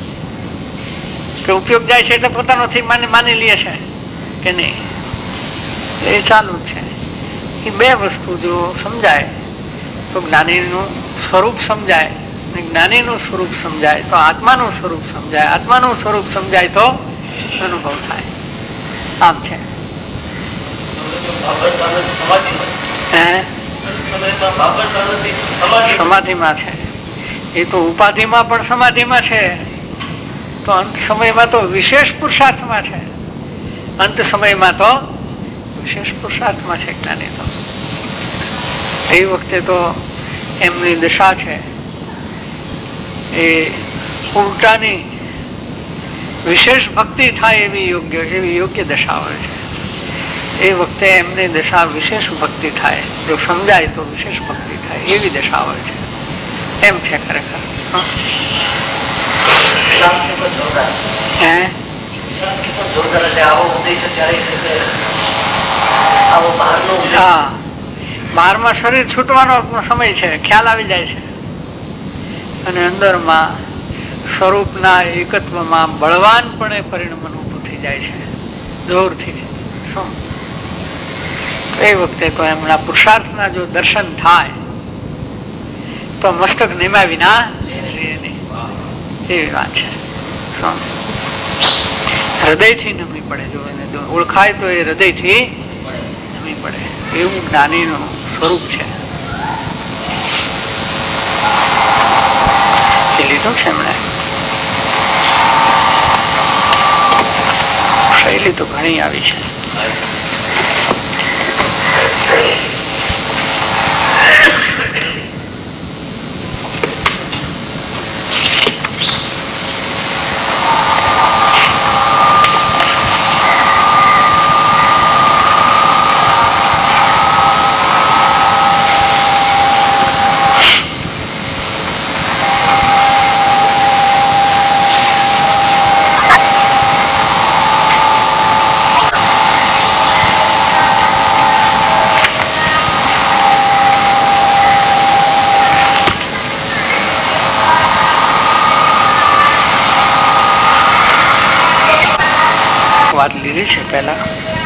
કે ઉપયોગ જાય છે એટલે પોતાનોથી માની લે છે કે નહીં, એ ચાલુ જ છે. એ બે વસ્તુ જો સમજાય તો જ્ઞાનીનું સ્વરૂપ સમજાય, જ્ઞાનીનું સ્વરૂપ સમજાય તો આત્માનું સ્વરૂપ સમજાય, આત્માનું સ્વરૂપ સમજાય તો અનુભવ થાય. આમ છે. સમાધિમાં છે, એ તો ઉપાધિમાં પણ સમાધિમાં છે, તો અંત સમયમાં તો વિશેષ પુરુષાર્થમાં છે, અંત સમયમાં તો વિશેષ પુરુષાર્થમાં છે જ્ઞાની. તો એ વખતે તો એમની દશા છે એ ઉલટાની વિશેષ ભક્તિ થાય એવી યોગ્ય દશા હોય છે. એ વખતે એમની દશા વિશેષ ભક્તિ થાય, જો સમજાય તો વિશેષ ભક્તિ થાય એવી દશા હોય છે. એમ છે ખરેખર. હા, 12માં શરીર છૂટવાનો સમય છે, ખ્યાલ આવી જાય છે, અને અંદરમાં સ્વરૂપના એકત્વમાં બળવાનપણે પરિણમન ઉભું થઈ જાય છે જોરથી. શું એ વખતે તો એમના પુરુષાર્થના જો દર્શન થાય તો મસ્તક નિમા વિના એવી વાત છે. હૃદયથી નમી પડે, જો એને ઓળખાય તો એ હૃદયથી નમી પડે, એવું જ્ઞાનીનું સ્વરૂપ છે. એ લીધું છે એમણે. શૈલી તો ઘણી આવી છે. વાત લીધી છે પહેલા.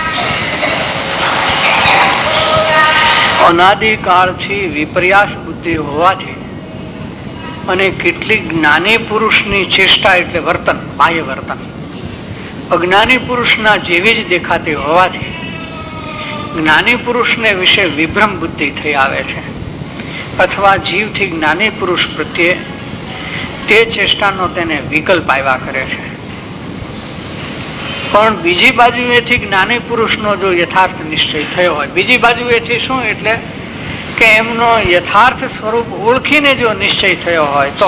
અનાદિકાળથી વિપર્યાસ બુદ્ધિ હોવાથી અને કેટલીક જ્ઞાની પુરુષની ચેષ્ટા એટલે વર્તન, બાહ્ય વર્તન અજ્ઞાની પુરુષના જેવી જ દેખાતી હોવાથી જ્ઞાની પુરુષને વિશે વિભ્રમ બુદ્ધિ થઈ આવે છે. અથવા જીવથી જ્ઞાની પુરુષ પ્રત્યે તે ચેષ્ટાનો તેને વિકલ્પ આવ્યા કરે છે. પણ બીજી બાજુએથી જ્ઞાની પુરુષનો જો યથાર્થ નિશ્ચય થયો હોય, બીજી બાજુએથી શું એટલે કે એમનો યથાર્થ સ્વરૂપ ઓળખીને જો નિશ્ચય થયો હોય તો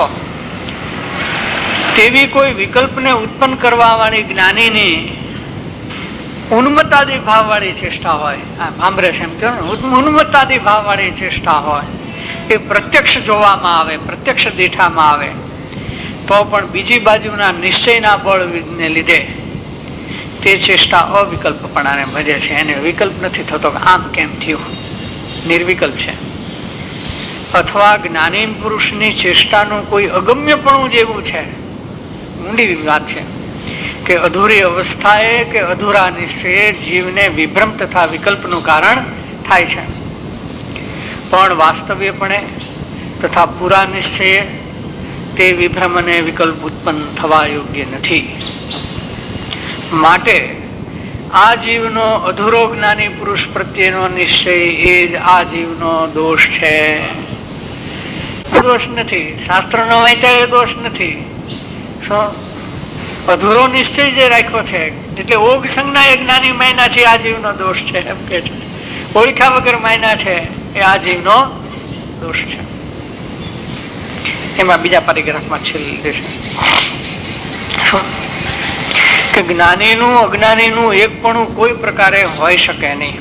તેવી કોઈ વિકલ્પને ઉત્પન્ન કરવા વાળી જ્ઞાનીની ઉન્મત્તાદી ભાવ વાળી ચેષ્ટા હોય, સાંભળે છે એમ કે ઉન્મત્તાદી ભાવ વાળી ચેષ્ટા હોય, એ પ્રત્યક્ષ જોવામાં આવે, પ્રત્યક્ષ દીઠામાં આવે તો પણ બીજી બાજુના નિશ્ચયના બળને લીધે તે ચેષ્ટા અવિકલ્પપણાને ભજે છે. એને વિકલ્પ નથી થતો કે આમ કેમ થયું, નિર્વિકલ્પ છે. અથવા જ્ઞાની પુરુષની ચેષ્ટાનું કોઈ અગમ્યપણું જેવું છે, ઊંડી વાત છે કે અધૂરી અવસ્થાએ કે અધૂરા નિશ્ચયે જીવને વિભ્રમ તથા વિકલ્પનું કારણ થાય છે. પણ વાસ્તવ્યપણે તથા પૂરા નિશ્ચયે તે વિભ્રમ અને વિકલ્પ ઉત્પન્ન થવા યોગ્ય નથી. માટે આ જીવનો અધૂરો જ્ઞાની પુરુષ પ્રત્યેનો નિશ્ચય એ જ આ જીવનો દોષ છે. દોષ નથી, શાસ્ત્રનો વહેંચાય દોષ નથી. શું અધૂરો નિશ્ચય જે રાખ્યો છે એટલે ઓગ સંજ્ઞા એ જ્ઞાની માયના છે, આ જીવનો દોષ છે એમ કે છે. ઓળખ્યા વગર માયના છે એ આ જીવનો દોષ છે. એમાં બીજા પેરેગ્રાફમાં છેલ્લી છે કે જ્ઞાનીનું અજ્ઞાનીનું એકપણું કોઈ પ્રકારે હોઈ શકે નહીં.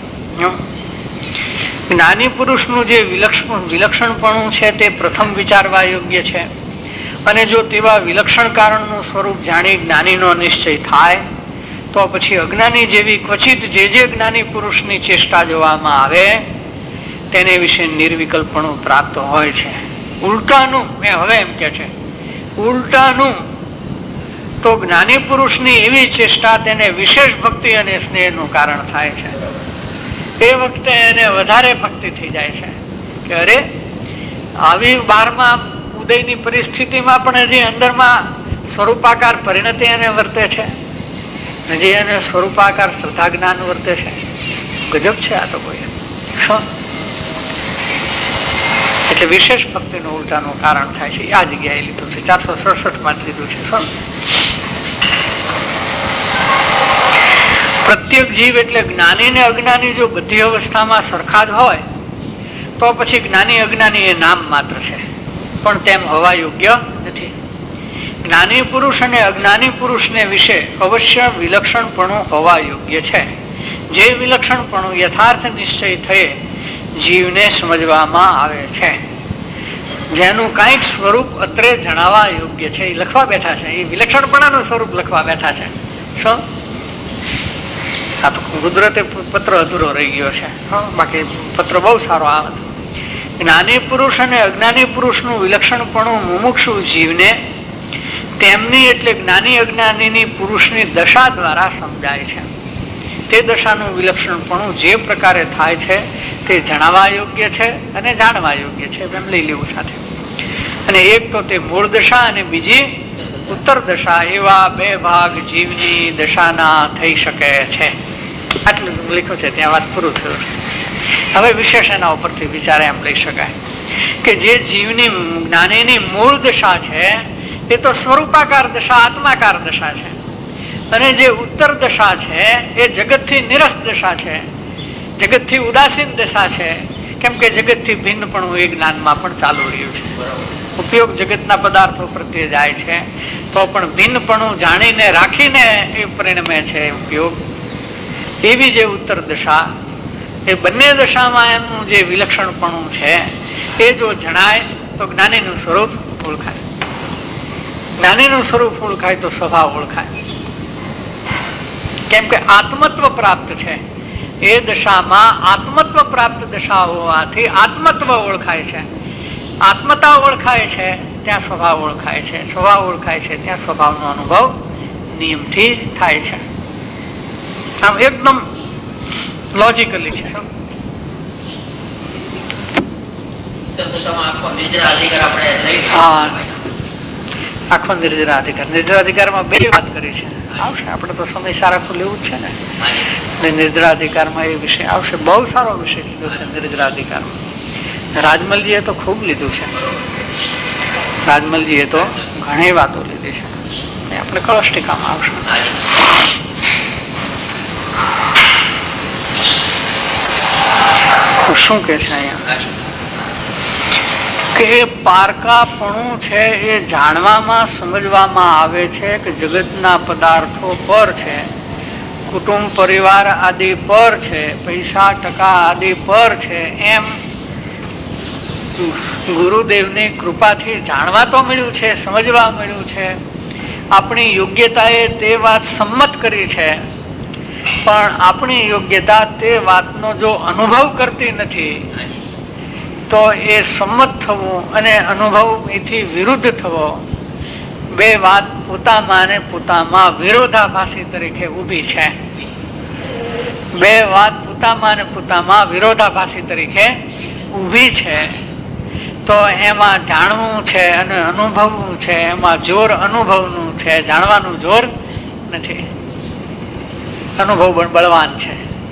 જ્ઞાની પુરુષનું જે વિલક્ષણપણું છે તે પ્રથમ વિચારવા યોગ્ય છે. અને જો તેવા વિલક્ષણ કારણનું સ્વરૂપ જાણી જ્ઞાનીનો નિશ્ચય થાય તો પછી અજ્ઞાની જેવી ક્વચિત જે જ્ઞાની પુરુષની ચેષ્ટા જોવામાં આવે તેને વિશે નિર્વિકલ્પણું પ્રાપ્ત હોય છે. ઉલટાનું હવે એમ કે છે, ઉલટાનું તો જ્ઞાની પુરુષની એવી ચેષ્ટા તેને વિશેષ ભક્તિ અને સ્નેહનું કારણ થાય છે. એ વખતે એને વધારે ભક્તિ થઈ જાય છે કે અરે આવી 12મા ઉદયની પરિસ્થિતિમાં પણ હજી અંદરમાં સ્વરૂપાકાર પરિણતિ એને વર્તે છે, હજી એને સ્વરૂપાકાર શ્રદ્ધા જ્ઞાન વર્તે છે. ગજબ છે આ તો કોઈ. શું એટલે વિશેષ ભક્તિનું ઉલટાનું કારણ થાય છે. આ જગ્યાએ લીધું છે, 467 માં લીધું છે. શું પ્રત્યેક જીવ એટલે જ્ઞાની ને અજ્ઞાની જો બધી અવસ્થામાં સરખા જ હોય તો પછી જ્ઞાની અજ્ઞાની એ નામ માત્ર છે, પણ તેમ હોવા યોગ્ય નથી. જ્ઞાની પુરુષ અને અજ્ઞાની પુરુષને વિશે અવશ્ય વિલક્ષણપણું હોવા યોગ્ય છે. જે વિલક્ષણપણું યથાર્થ નિશ્ચય થયે જીવને સમજવામાં આવે છે, જેનું કઈક સ્વરૂપ અત્રે જણાવવા યોગ્ય છે. એ લખવા બેઠા છે, એ વિલક્ષણપણાનું સ્વરૂપ લખવા બેઠા છે. શું આ તો કુદરતે પત્ર અધૂરો રહી ગયો છે, બાકી પત્ર બહુ સારો આવે. જ્ઞાની પુરુષ અને અજ્ઞાની પુરુષનું વિલક્ષણપણું મુમુક્ષુ જીવને તેમની એટલે જ્ઞાની અજ્ઞાનીની પુરુષની દશા દ્વારા સમજાય છે. તે દશાનું વિલક્ષણપણું જે પ્રકારે થાય છે તે જણાવવા યોગ્ય છે અને જાણવા યોગ્ય છે, એમ લઈ લેવું સાથે. અને એક તો તે મૂળ દશા અને બીજી ઉત્તર દશા, એવા બે ભાગ જીવની દશાના થઈ શકે છે. આટલું લખ્યું છે, ત્યાં વાત પૂરું થયું છે. હવે વિશેષ એના ઉપરથી વિચારે એમ લઈ શકાય કે જે જીવની જ્ઞાનીની મૂળ દશા છે એ તો સ્વરૂપાકાર દશા, આત્માકાર દશા છે. અને જે ઉત્તર દશા છે એ જગતથી નિરસ્ત દશા છે, જગતથી ઉદાસીન દશા છે. કેમ કે જગતથી ભિન્નપણું એ જ્ઞાનમાં પણ ચાલુ રહ્યું છે. ઉપયોગ જગતના પદાર્થો પ્રત્યે જાય છે તો પણ ભિન્નપણું જાણીને રાખીને એ પરિણમે છે ઉપયોગ. એવી જે ઉત્તર દશા, એ બંને દશામાં એમનું જે વિલક્ષણપણું છે એ જો જણાય તો જ્ઞાનીનું સ્વરૂપ ઓળખાય. જ્ઞાનીનું સ્વરૂપ ઓળખાય તો સ્વભાવ ઓળખાય. કેમ કે આત્મત્વ પ્રાપ્ત છે એ દશામાં, આત્મત્વ પ્રાપ્ત દશા હોવાથી આત્મત્વ ઓળખાય છે. આત્મતા ઓળખાય છે ત્યાં સ્વભાવ ઓળખાય છે, સ્વભાવ ઓળખાય છે ત્યાં સ્વભાવનો અનુભવ નિયમથી થાય છે. આમ એકદમ લોજિકલી છે. હા, આખો નિર્જરાધિકાર. નિર્જરાધિકારમાં બે વાત કરી છે, આવશે. આપણે તો સમય સારા લેવું જ છે ને. નિર્જરાધિકારમાં એ વિષય આવશે. બહુ સારો વિષય લીધો છે નિર્જરાધિકારમાં. રાજમલજીએ તો ખૂબ લીધું છે. રાજમલજીએ તો ઘણી વાતો લીધી છે. આપણે કળશ ટીકામાં આવશું. શું કે છે અહીંયા કે પારકાપણું છે એ જાણવામાં સમજવામાં આવે છે કે જગતના પદાર્થો પર છે, કુટુંબ પરિવાર આદિ પર છે, પૈસા ટકા આદિ પર છે. એમ ગુરુદેવની કૃપાથી જાણવા તો મળ્યું છે, સમજવા મળ્યું છે. આપણી યોગ્યતાએ તે વાત સંમત કરી છે, પણ આપણી યોગ્યતા તે વાતનો જો અનુભવ કરતી નથી તો એ સંમત થવું અને અનુભવથી વિરુદ્ધ થવો, બે વાત પોતામાં અને પોતામાં વિરોધાભાસી તરીકે ઊભી છે. બે વાત પોતામાં અને પોતામાં વિરોધાભાસી તરીકે ઊભી છે. તો એમાં જાણવું છે અને અનુભવવું છે, એમાં જોર અનુભવનું છે, જાણવાનું જોર નથી. અનુભવ પણ બળવાન છે.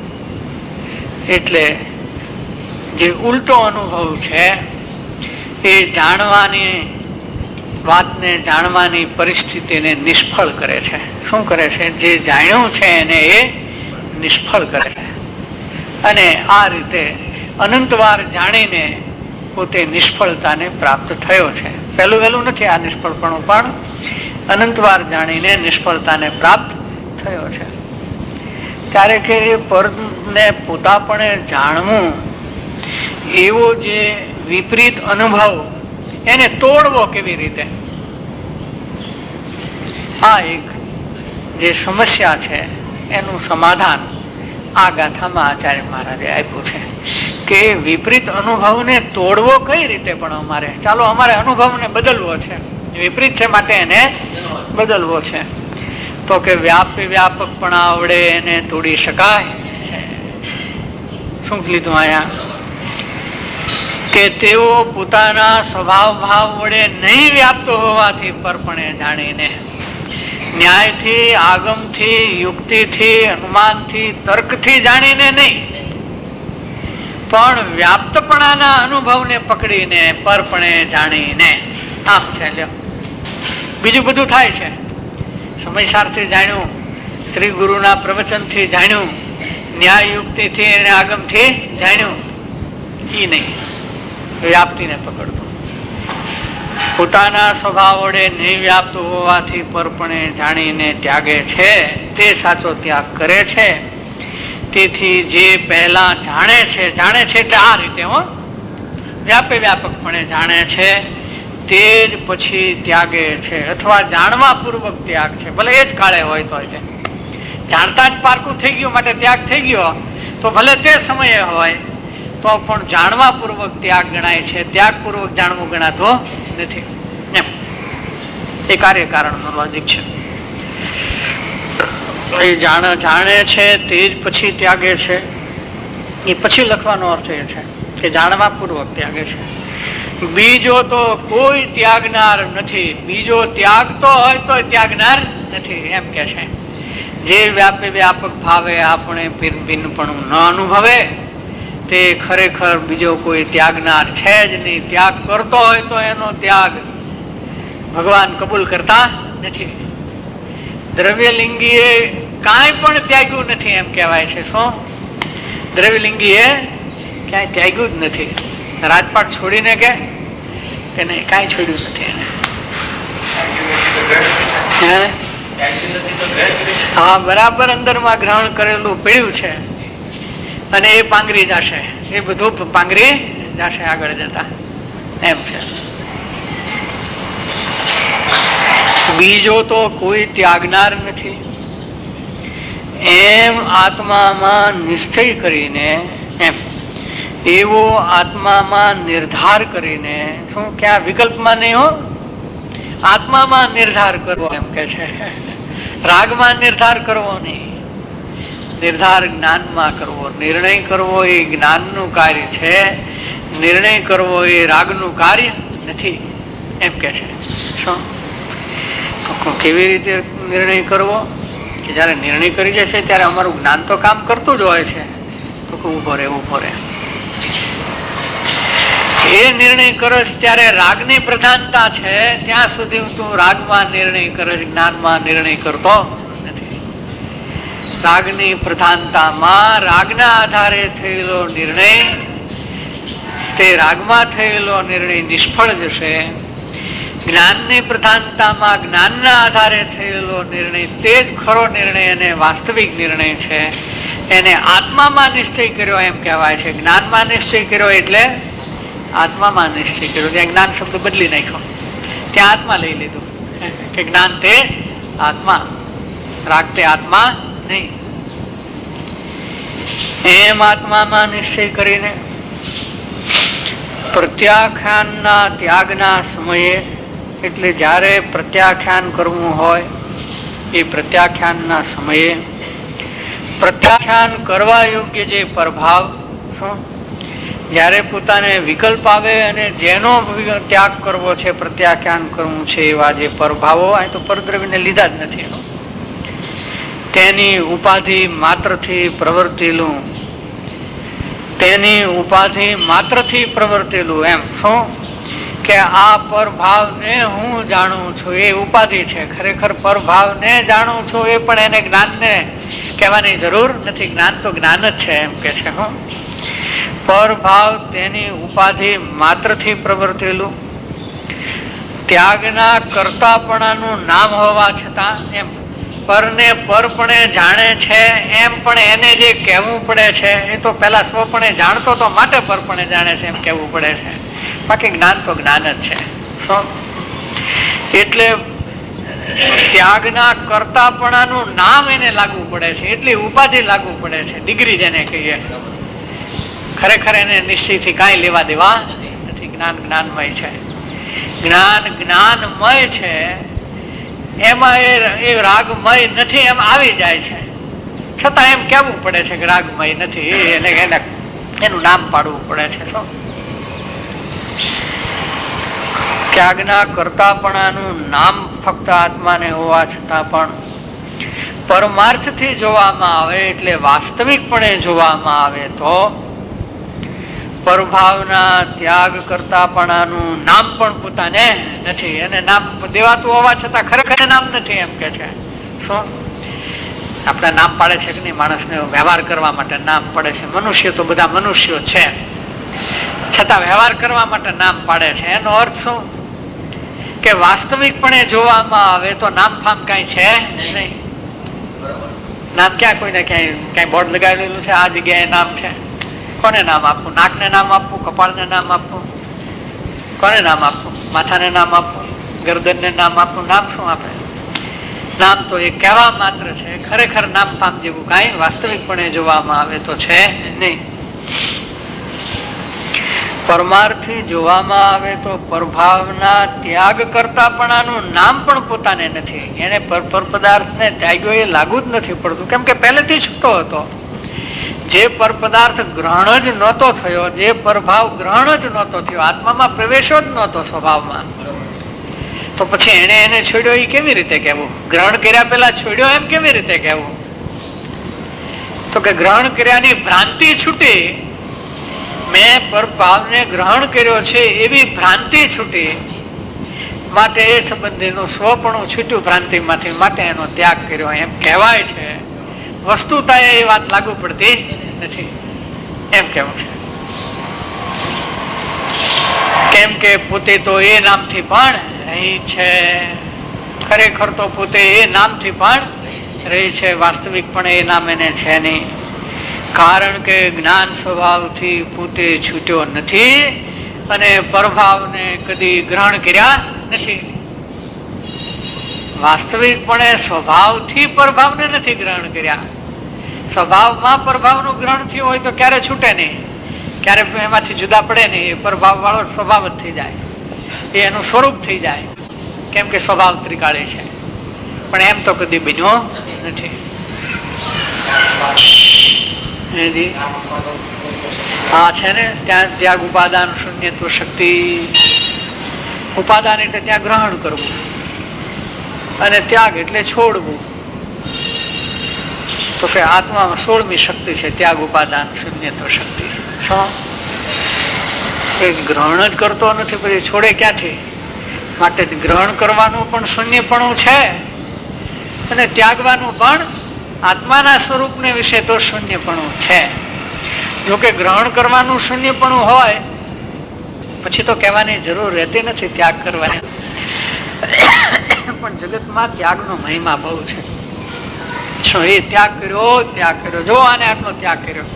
એટલે જે ઉલટો અનુભવ છે એ જાણવાની વાતને, જાણવાની પરિસ્થિતિને નિષ્ફળ કરે છે. શું કરે છે? જે જાણ્યું છે એને એ નિષ્ફળ કરે છે. અને આ રીતે અનંતવાર જાણીને પોતે નિષ્ફળતાને પ્રાપ્ત થયો છે. પહેલું વહેલું નથી આ નિષ્ફળપણું, પણ અનંતવાર જાણીને નિષ્ફળતાને પ્રાપ્ત થયો છે. ત્યારે કે એ પરને પોતાપણે જાણવું, એવો જે વિપરીત અનુભવ, એને તોડવો કેવી રીતે? આ એક જે સમસ્યા છે એનું સમાધાન આ ગાથામાં આચાર્ય મહારાજે આપ્યું છે કે વિપરીત અનુભવને તોડવો કઈ રીતે? પણ અમારે અનુભવને બદલવો છે. વિપરીત છે માટે એને બદલવો છે. તો કે વ્યાપક પણ આવડે એને તોડી શકાય. શું લીધું આયા? કે તેઓ પોતાના સ્વભાવ ભાવ વડે નહીં વ્યાપ્ત હોવાથી પરપણે જાણીને, ન્યાયથી, આગમથી, યુક્તિથી, અનુમાનથી, તર્કથી જાણીને નહીં, પણ વ્યાપ્તપણાના અનુભવને પકડીને પરપણે જાણીને. આમ છે. બીજું બધું થાય છે. સમયસારથી જાણ્યું, શ્રી ગુરુના પ્રવચનથી જાણ્યું, ન્યાય યુક્તિથી અને આગમથી જાણ્યું, એ નહીં. વ્યાપ્તિને પકડતું. પોતાના સ્વભાવ વડે નહીં વ્યાપ્ત હોવાથી પરપણે જાણીને ત્યાગે છે તે સાચો ત્યાગ કરે છે. તેથી જે પહેલા જાણે છે એટલે આ રીતે વ્યાપકપણે જાણે છે તે જ પછી ત્યાગે છે, અથવા જાણવા પૂર્વક ત્યાગ છે. ભલે એ જ કાળે હોય તો જાણતા જ પારકું થઈ ગયું માટે ત્યાગ થઈ ગયો, તો ભલે તે સમયે હોય તો પણ જાણવા પૂર્વક ત્યાગ ગણાય છે. ત્યાગ પૂર્વક જાણવું ગણાતો નથી. એ કાર્યકારણનો લોજિક છે. એ જાણે છે તે જ પછી ત્યાગે છે. એ પછી લખવાનો અર્થ એ છે કે જાણવા પૂર્વક ત્યાગે છે. બીજો તો કોઈ ત્યાગનાર નથી. બીજો ત્યાગતો હોય તો ત્યાગનાર નથી, એમ કે છે. જે વ્યાપક ભાવે આપણે ભિન્નપણું ન અનુભવે તે ખરેખર બીજો કોઈ ત્યાગનાર છે જ નહીં. ત્યાગ કરતો હોય તો એનો ત્યાગ ભગવાન કબૂલ કરતા નથી. દ્રવ્યલિંગીએ કાંઈ પણ ત્યાગ્યું નથી એમ કહેવાય છે. શું? દ્રવ્યલિંગીએ ક્યાંય ત્યાગ્યું જ નથી. રાજપાટ છોડીને કે નહીં, કાંઈ છોડ્યું નથી એને. હા, બરાબર અંદરમાં ગ્રહણ કરેલું પડ્યું છે અને એ પાંગરી જશે. એ બધું પાંગરી જશે આગળ જતા, એમ છે. બીજો તો કોઈ ત્યાગનાર નથી એમ આત્મામાં નિશ્ચય કરીને, એમ એવો આત્મામાં નિર્ધાર કરીને, શું ક્યાં વિકલ્પમાં નહીં હો, આત્મામાં નિર્ધાર કરવો એમ કે છે. રાગમાં નિર્ધાર કરવો નહીં, નિર્ધાર જ્ઞાનમાં કરવો. નિર્ણય કરવો એ જ્ઞાનનું કાર્ય છે, નિર્ણય કરવો એ રાગનું કાર્ય નથી, એમ કે છે. શું? કેવી રીતે નિર્ણય કરવો? કે જયારે નિર્ણય કરી જશે ત્યારે અમારું જ્ઞાન તો કામ કરતું જ હોય છે. તો ઉભો રે એ નિર્ણય કરો ત્યારે રાગની પ્રધાનતા છે ત્યાં સુધી તું રાગમાં નિર્ણય કરે, જ્ઞાનમાં નિર્ણય કરતો નથી. રાગની પ્રધાનતામાં રાગના આધારે થયેલો નિર્ણય, તે રાગમાં થયેલો નિર્ણય નિષ્ફળ જશે. જ્ઞાનની પ્રધાનતામાં જ્ઞાનના આધારે થયેલો નિર્ણય તે જ ખરો નિર્ણય અને વાસ્તવિક નિર્ણય છે. એને આત્મામાં નિશ્ચય કર્યો એમ કહેવાય છે. જ્ઞાનમાં નિશ્ચય કર્યો એટલે આત્મામાં નિશ્ચય કર્યો. ત્યાં જ્ઞાન શબ્દ બદલી નાખ્યો, ત્યાં આત્મા લઈ લીધું કે જ્ઞાન તે આત્મા, રાગ તે આત્મા નહીં. એમ આત્મામાં નિશ્ચય કરીને પ્રત્યાખ્યાનના ત્યાગના સમયે, એટલે જ્યારે પ્રત્યાખ્યાન કરવું હોય એ પ્રત્યાખ્યાનના સમયે પ્રત્યાખ્યાન કરવા યોગ્ય જે પરભાવ, શું જ્યારે પોતાને વિકલ્પ આવે અને જેનો ત્યાગ કરવો છે, પ્રત્યાખ્યાન કરવું છે, એવા જે પરભાવો અહીં તો પરદ્રવ્યને લીધા જ નથી, તેની ઉપાધિ માત્રથી પ્રવર્તેલું, તેની ઉપાધિ માત્રથી પ્રવર્તેલું, એમ શું કે આ પરભાવને હું જાણું છું એ ઉપાધિ છે. ખરેખર પરભાવને જાણું છું એ પણ એને જ્ઞાનને કહેવાની જરૂર નથી. જ્ઞાન તો જ્ઞાન જ છે એમ કે છે. હું પરભાવ તેની ઉપાધિ માત્રથી પ્રવર્તેલું, ત્યાગના કરતાપણાનું નામ હોવા છતાં એમ પરને પરપણે જાણે છે એમ પણ એને જે કહેવું પડે છે એ તો પેલા સ્વપણે જાણતો તો માટે પરપણે જાણે છે એમ કહેવું પડે છે. બાકી જ્ઞાન તો જ્ઞાન જ છે. એટલે ત્યાગના કરતાપણાનું નામ એને લાગુ પડે છે, એટલી ઉપાધિ લાગુ પડે છે, ડિગ્રી જેને કહીએ. ખરેખર એને નિશ્ચયથી કાંઈ લેવા દેવા નથી. જ્ઞાન જ્ઞાનમય છે, જ્ઞાન જ્ઞાનમય છે, એમાં એ રાગમય નથી એમ આવી જાય છે. છતાં એમ કહેવું પડે છે કે રાગમય નથી, એને એનું નામ પાડવું પડે છે. શું ત્યાગના કરતાપણાનું નામ ફક્ત આત્માને હોવા છતાં પણ પરમાર્થથી જોવામાં આવે, એટલે વાસ્તવિકપણે જોવામાં આવે તો પરભાવના ત્યાગ કરતાપણાનું નામ પણ પોતાને નથી. અને નામ દેવાતું હોવા છતાં ખરેખર નામ નથી એમ કે છે. શું આપણે નામ પાડે છે કે નહીં? માણસને વ્યવહાર કરવા માટે નામ પડે છે. મનુષ્ય તો બધા મનુષ્યો છે, છતાં વ્યવહાર કરવા માટે નામ પાડે છે. એનો અર્થ શું કે વાસ્તવિકપણે જોવામાં આવે તો નામ ફામ કઈ છે નહીં. નામ ક્યાં કોઈને ક્યાંય બોર્ડ લગાવેલું છે આ જગ્યાએ નામ છે? કોને નામ આપવું? નાકને નામ આપવું? કપાળને નામ આપવું? કોને નામ આપવું? માથાને નામ આપવું? ગરદનને નામ આપવું? નામ શું આપે? નામ તો એ કહેવા માત્ર છે. ખરેખર નામ ફામ જેવું કઈ વાસ્તવિકપણે જોવામાં આવે તો છે નહીં. પરમાર્થી જોવામાં આવે તો પરભાવના ત્યાગ કરતાપણાનું નામ પણ પોતાને નથી. એને પર પદાર્થને ત્યાગ્યો એ લાગુ જ નથી પડતું, કેમ કે પહેલેથી છૂટો હતો. જે પર પદાર્થ ગ્રહણ જ નહોતો થયો, જે પરભાવ ગ્રહણ જ નહોતો થયો, આત્મામાં પ્રવેશો જ નહોતો સ્વભાવમાં, તો પછી એને છોડ્યો એ કેવી રીતે કહેવું? ગ્રહણ કર્યા પેલા છોડ્યો એમ કેવી રીતે કહેવું? તો કે ગ્રહણ કર્યાની ભ્રાંતિ છૂટી, મેં પરભાવને ગ્રહણ કર્યો છે એવી ભ્રાંતિ છૂટી, માટે એ સંબંધીનું સ્વપણું છૂટ્યું ભ્રાંતિમાંથી, માટે એનો ત્યાગ કર્યો એમ કહેવાય છે. વસ્તુતા એ વાત લાગુ પડતી નથી એમ કેવું છે. કેમ કે પોતે તો એ નામથી પણ રહી છે, ખરેખર તો પોતે એ નામથી પણ રહી છે, વાસ્તવિક પણ એ નામ એને છે નહીં. કારણ કે જ્ઞાન સ્વભાવથી પોતે છૂટ્યો નથી અને પરભાવને કદી ગ્રહણ કર્યા નથી. વાસ્તવિકપણે સ્વભાવથી પરભાવને નથી ગ્રહણ કર્યા. સ્વભાવમાં પરભાવનું ગ્રહણ થયું હોય તો ક્યારે છૂટે નહીં, ક્યારે એમાંથી જુદા પડે નહીં. એ પરભાવ વાળો સ્વભાવ જ થઈ જાય, એ એનું સ્વરૂપ થઈ જાય, કેમ કે સ્વભાવ ત્રિકાળી છે. પણ એમ તો કદી બન્યો નથી. હા છે ને, ત્યાં ત્યાગ ઉપાદાન શૂન્યત્વ શક્તિ. ઉપાદાન એટલે ત્યાં ગ્રહણ કરવું અને ત્યાગ એટલે છોડવું. તો કે આત્મામાં 16મી શક્તિ છે ત્યાગ ઉપાદાન શૂન્યત્વ શક્તિ. એ ગ્રહણ જ કરતો નથી, પછી છોડે ક્યાંથી? માટે ગ્રહણ કરવાનું પણ શૂન્યપણું છે અને ત્યાગવાનું પણ આત્માના સ્વરૂપને વિશે તો શૂન્યપણું છે. જોકે ગ્રહણ કરવાનું શૂન્યપણું હોય પછી તો કહેવાની જરૂર રહેતી નથી ત્યાગ કરવાની. પણ જગતમાં ત્યાગનો મહિમા બહુ છે. શું એ ત્યાગ કર્યો, જો આને આટલો ત્યાગ કર્યો.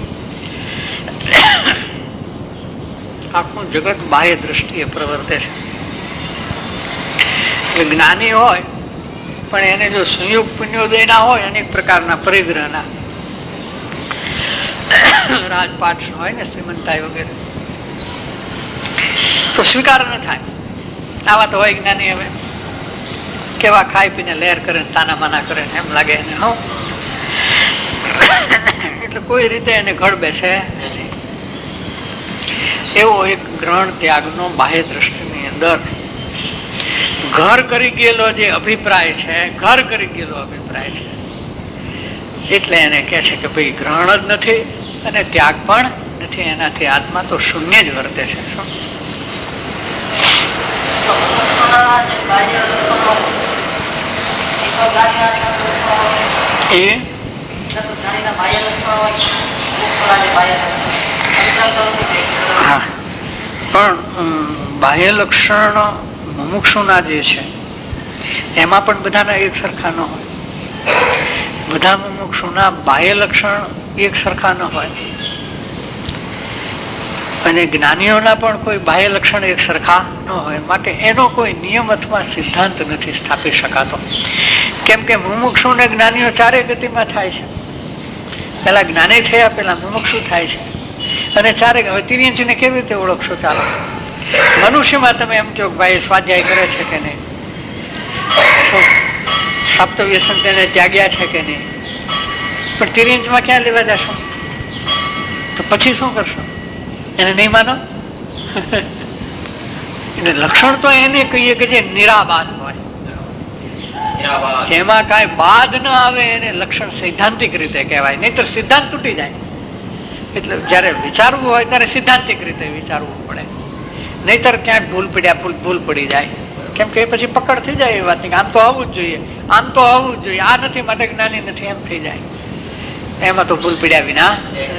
આખું જગત બાહ્ય દ્રષ્ટિએ પ્રવર્તે છે. જ્ઞાની હોય પણ એને જો સંયુગ પુણ્યોદય ના હોય, અનેક પ્રકારના પરિગ્રહના રાજપાટ હોય ને, શ્રીમંતાઈ વગેરે, તો સ્વીકાર ન થાય. આવા તો હોય જ્ઞાની. હવે કેવા ખાઈ પીને લહેર કરે, તાના માના કરે, એમ લાગે એને. એટલે કોઈ રીતે એને ઘડ બેસે. એવો એક ગ્રહણ ત્યાગનો બાહ્ય દ્રષ્ટિની અંદર ઘર કરી ગયેલો જે અભિપ્રાય છે, ઘર કરી ગયેલો અભિપ્રાય છે. એટલે એને કહે છે કે ભાઈ ગ્રહણ જ નથી અને ત્યાગ પણ નથી, એનાથી આત્મા તો શૂન્ય જ વર્તે છે. શું પણ બાહ્ય લક્ષણ મુમુક્ષુના જે છે એમાં પણ બધાના એક સરખા ન હોય. બધા મુમુક્ષુના બાહ્ય લક્ષણ એક સરખા ન હોય અને જ્ઞાનીઓના પણ કોઈ બાહ્ય લક્ષણ એક સરખા ન હોય. માટે એનો કોઈ નિયમ અથવા સિદ્ધાંત નથી સ્થાપી શકાતો. કેમ કે મુમુક્ષુ ને જ્ઞાનીઓ ચારે ગતિમાં થાય છે. પેલા જ્ઞાની થયા પેલા મુમુક્ષુ થાય છે અને ચારે. હવે તિર્યંચને કેવી રીતે ઓળખશો? ચાલો, મનુષ્યમાં તમે એમ કહો ભાઈ સ્વાધ્યાય કરે છે કે નહીં, સપ્ત વ્યસન તેને ત્યાગ્યા છે કે નહીં, પણ તિર્યંચમાં ક્યાં લેવા જશો? તો પછી શું કરશો? એને નહીં માનો? એને લક્ષણ તો એને કહીએ કે જે નિરાબાદ હોય, જેમાં કાંઈ બાદ ન આવે, એને લક્ષણ સૈદ્ધાંતિક રીતે કહેવાય. નહીતર સિદ્ધાંત તૂટી જાય. એટલે જયારે વિચારવું હોય ત્યારે સિદ્ધાંતિક રીતે વિચારવું પડે, નહીતર ક્યાંક ભૂલ પડી જાય. કેમ કે પછી પકડ થઈ જાય એ વાતની, આમ તો આવવું જ જોઈએ, આમ તો આવવું જ જોઈએ, આ નથી માટે જ્ઞાની નથી, એમ થઈ જાય. એમાં તો ભૂલ પડ્યા વિના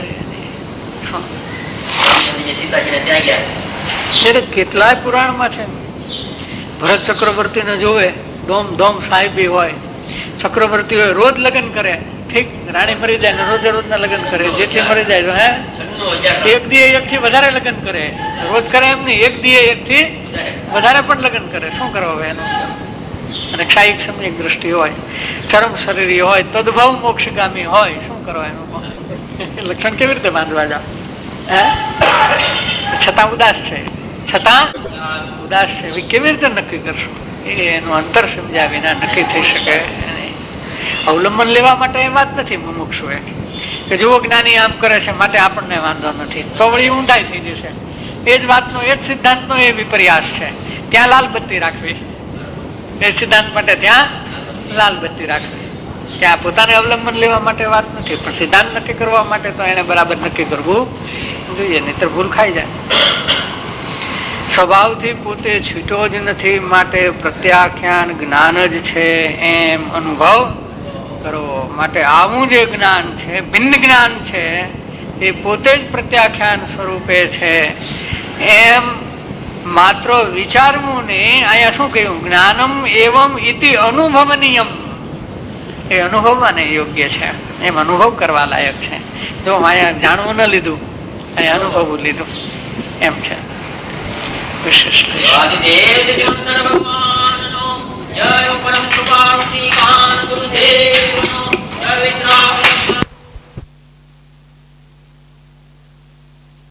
કેટલાય પુરાણમાં છે. ભરત ચક્રવર્તી ને જોવે, ધોમ સાહેબી હોય, ચક્રવર્તી હોય, રોજ લગ્ન કરે. ઠીક, રાણી મરી જાય ને રોજ ના લગ્ન કરે. જેથી મરી જાય હે એક દી એક થી વધારે લગ્ન કરે. રોજ કરે એમ નહીં, એક દી એક થી વધારે પણ લગ્ન કરે. શું કરો હવે એનું? અને ક્ષાયિક સમ્યક દ્રષ્ટિ હોય, ચરમ શરીરી હોય, તદભાવ મોક્ષગામી હોય. શું કરો એનું? લક્ષણ કેવી રીતે બાંધવા જાવ? છતાં ઉદાસ છે, કેવી રીતે નક્કી કરશું? એનું અંતર સમજ્યા વિના નક્કી થઈ શકે. અવલંબન લેવા માટે એ વાત નથી મુમુક્ષુ કે જુઓ જ્ઞાની આમ કરે છે માટે આપણને વાંધો નથી, તો વળી ઊંધાઈ થઈ જશે. એ જ વાતનો, એ જ સિદ્ધાંતનો એ વિપર્યાસ છે. ત્યાં લાલ બત્તી રાખવી, એ સિદ્ધાંત માટે ત્યાં લાલ બત્તી રાખવી. ત્યાં પોતાને અવલંબન લેવા માટે વાત નથી, પણ સિદ્ધાંત નક્કી કરવા માટે તો એને બરાબર નક્કી કરવું જોઈએ, નહીતર ભૂલ ખાઈ જાય. સ્વભાવથી પોતે છૂટો જ નથી, માટે પ્રત્યાખ્યાન જ્ઞાન જ છે એમ અનુભવ કરો. માટે આવું જે જ્ઞાન છે, ભિન્ન જ્ઞાન છે, એ પોતે જ પ્રત્યાખ્યાન સ્વરૂપે છે એમ માત્ર વિચારવું ને. અહીંયા શું કહ્યું? જ્ઞાનમ એવમ ઇતિ અનુભવનીયમ. એ અનુભવવાને યોગ્ય છે, એમ અનુભવ કરવા લાયક છે. જો અહીંયા જાણવું ન લીધું, અહીંયા અનુભવવું લીધું, એમ છે. વિશેષ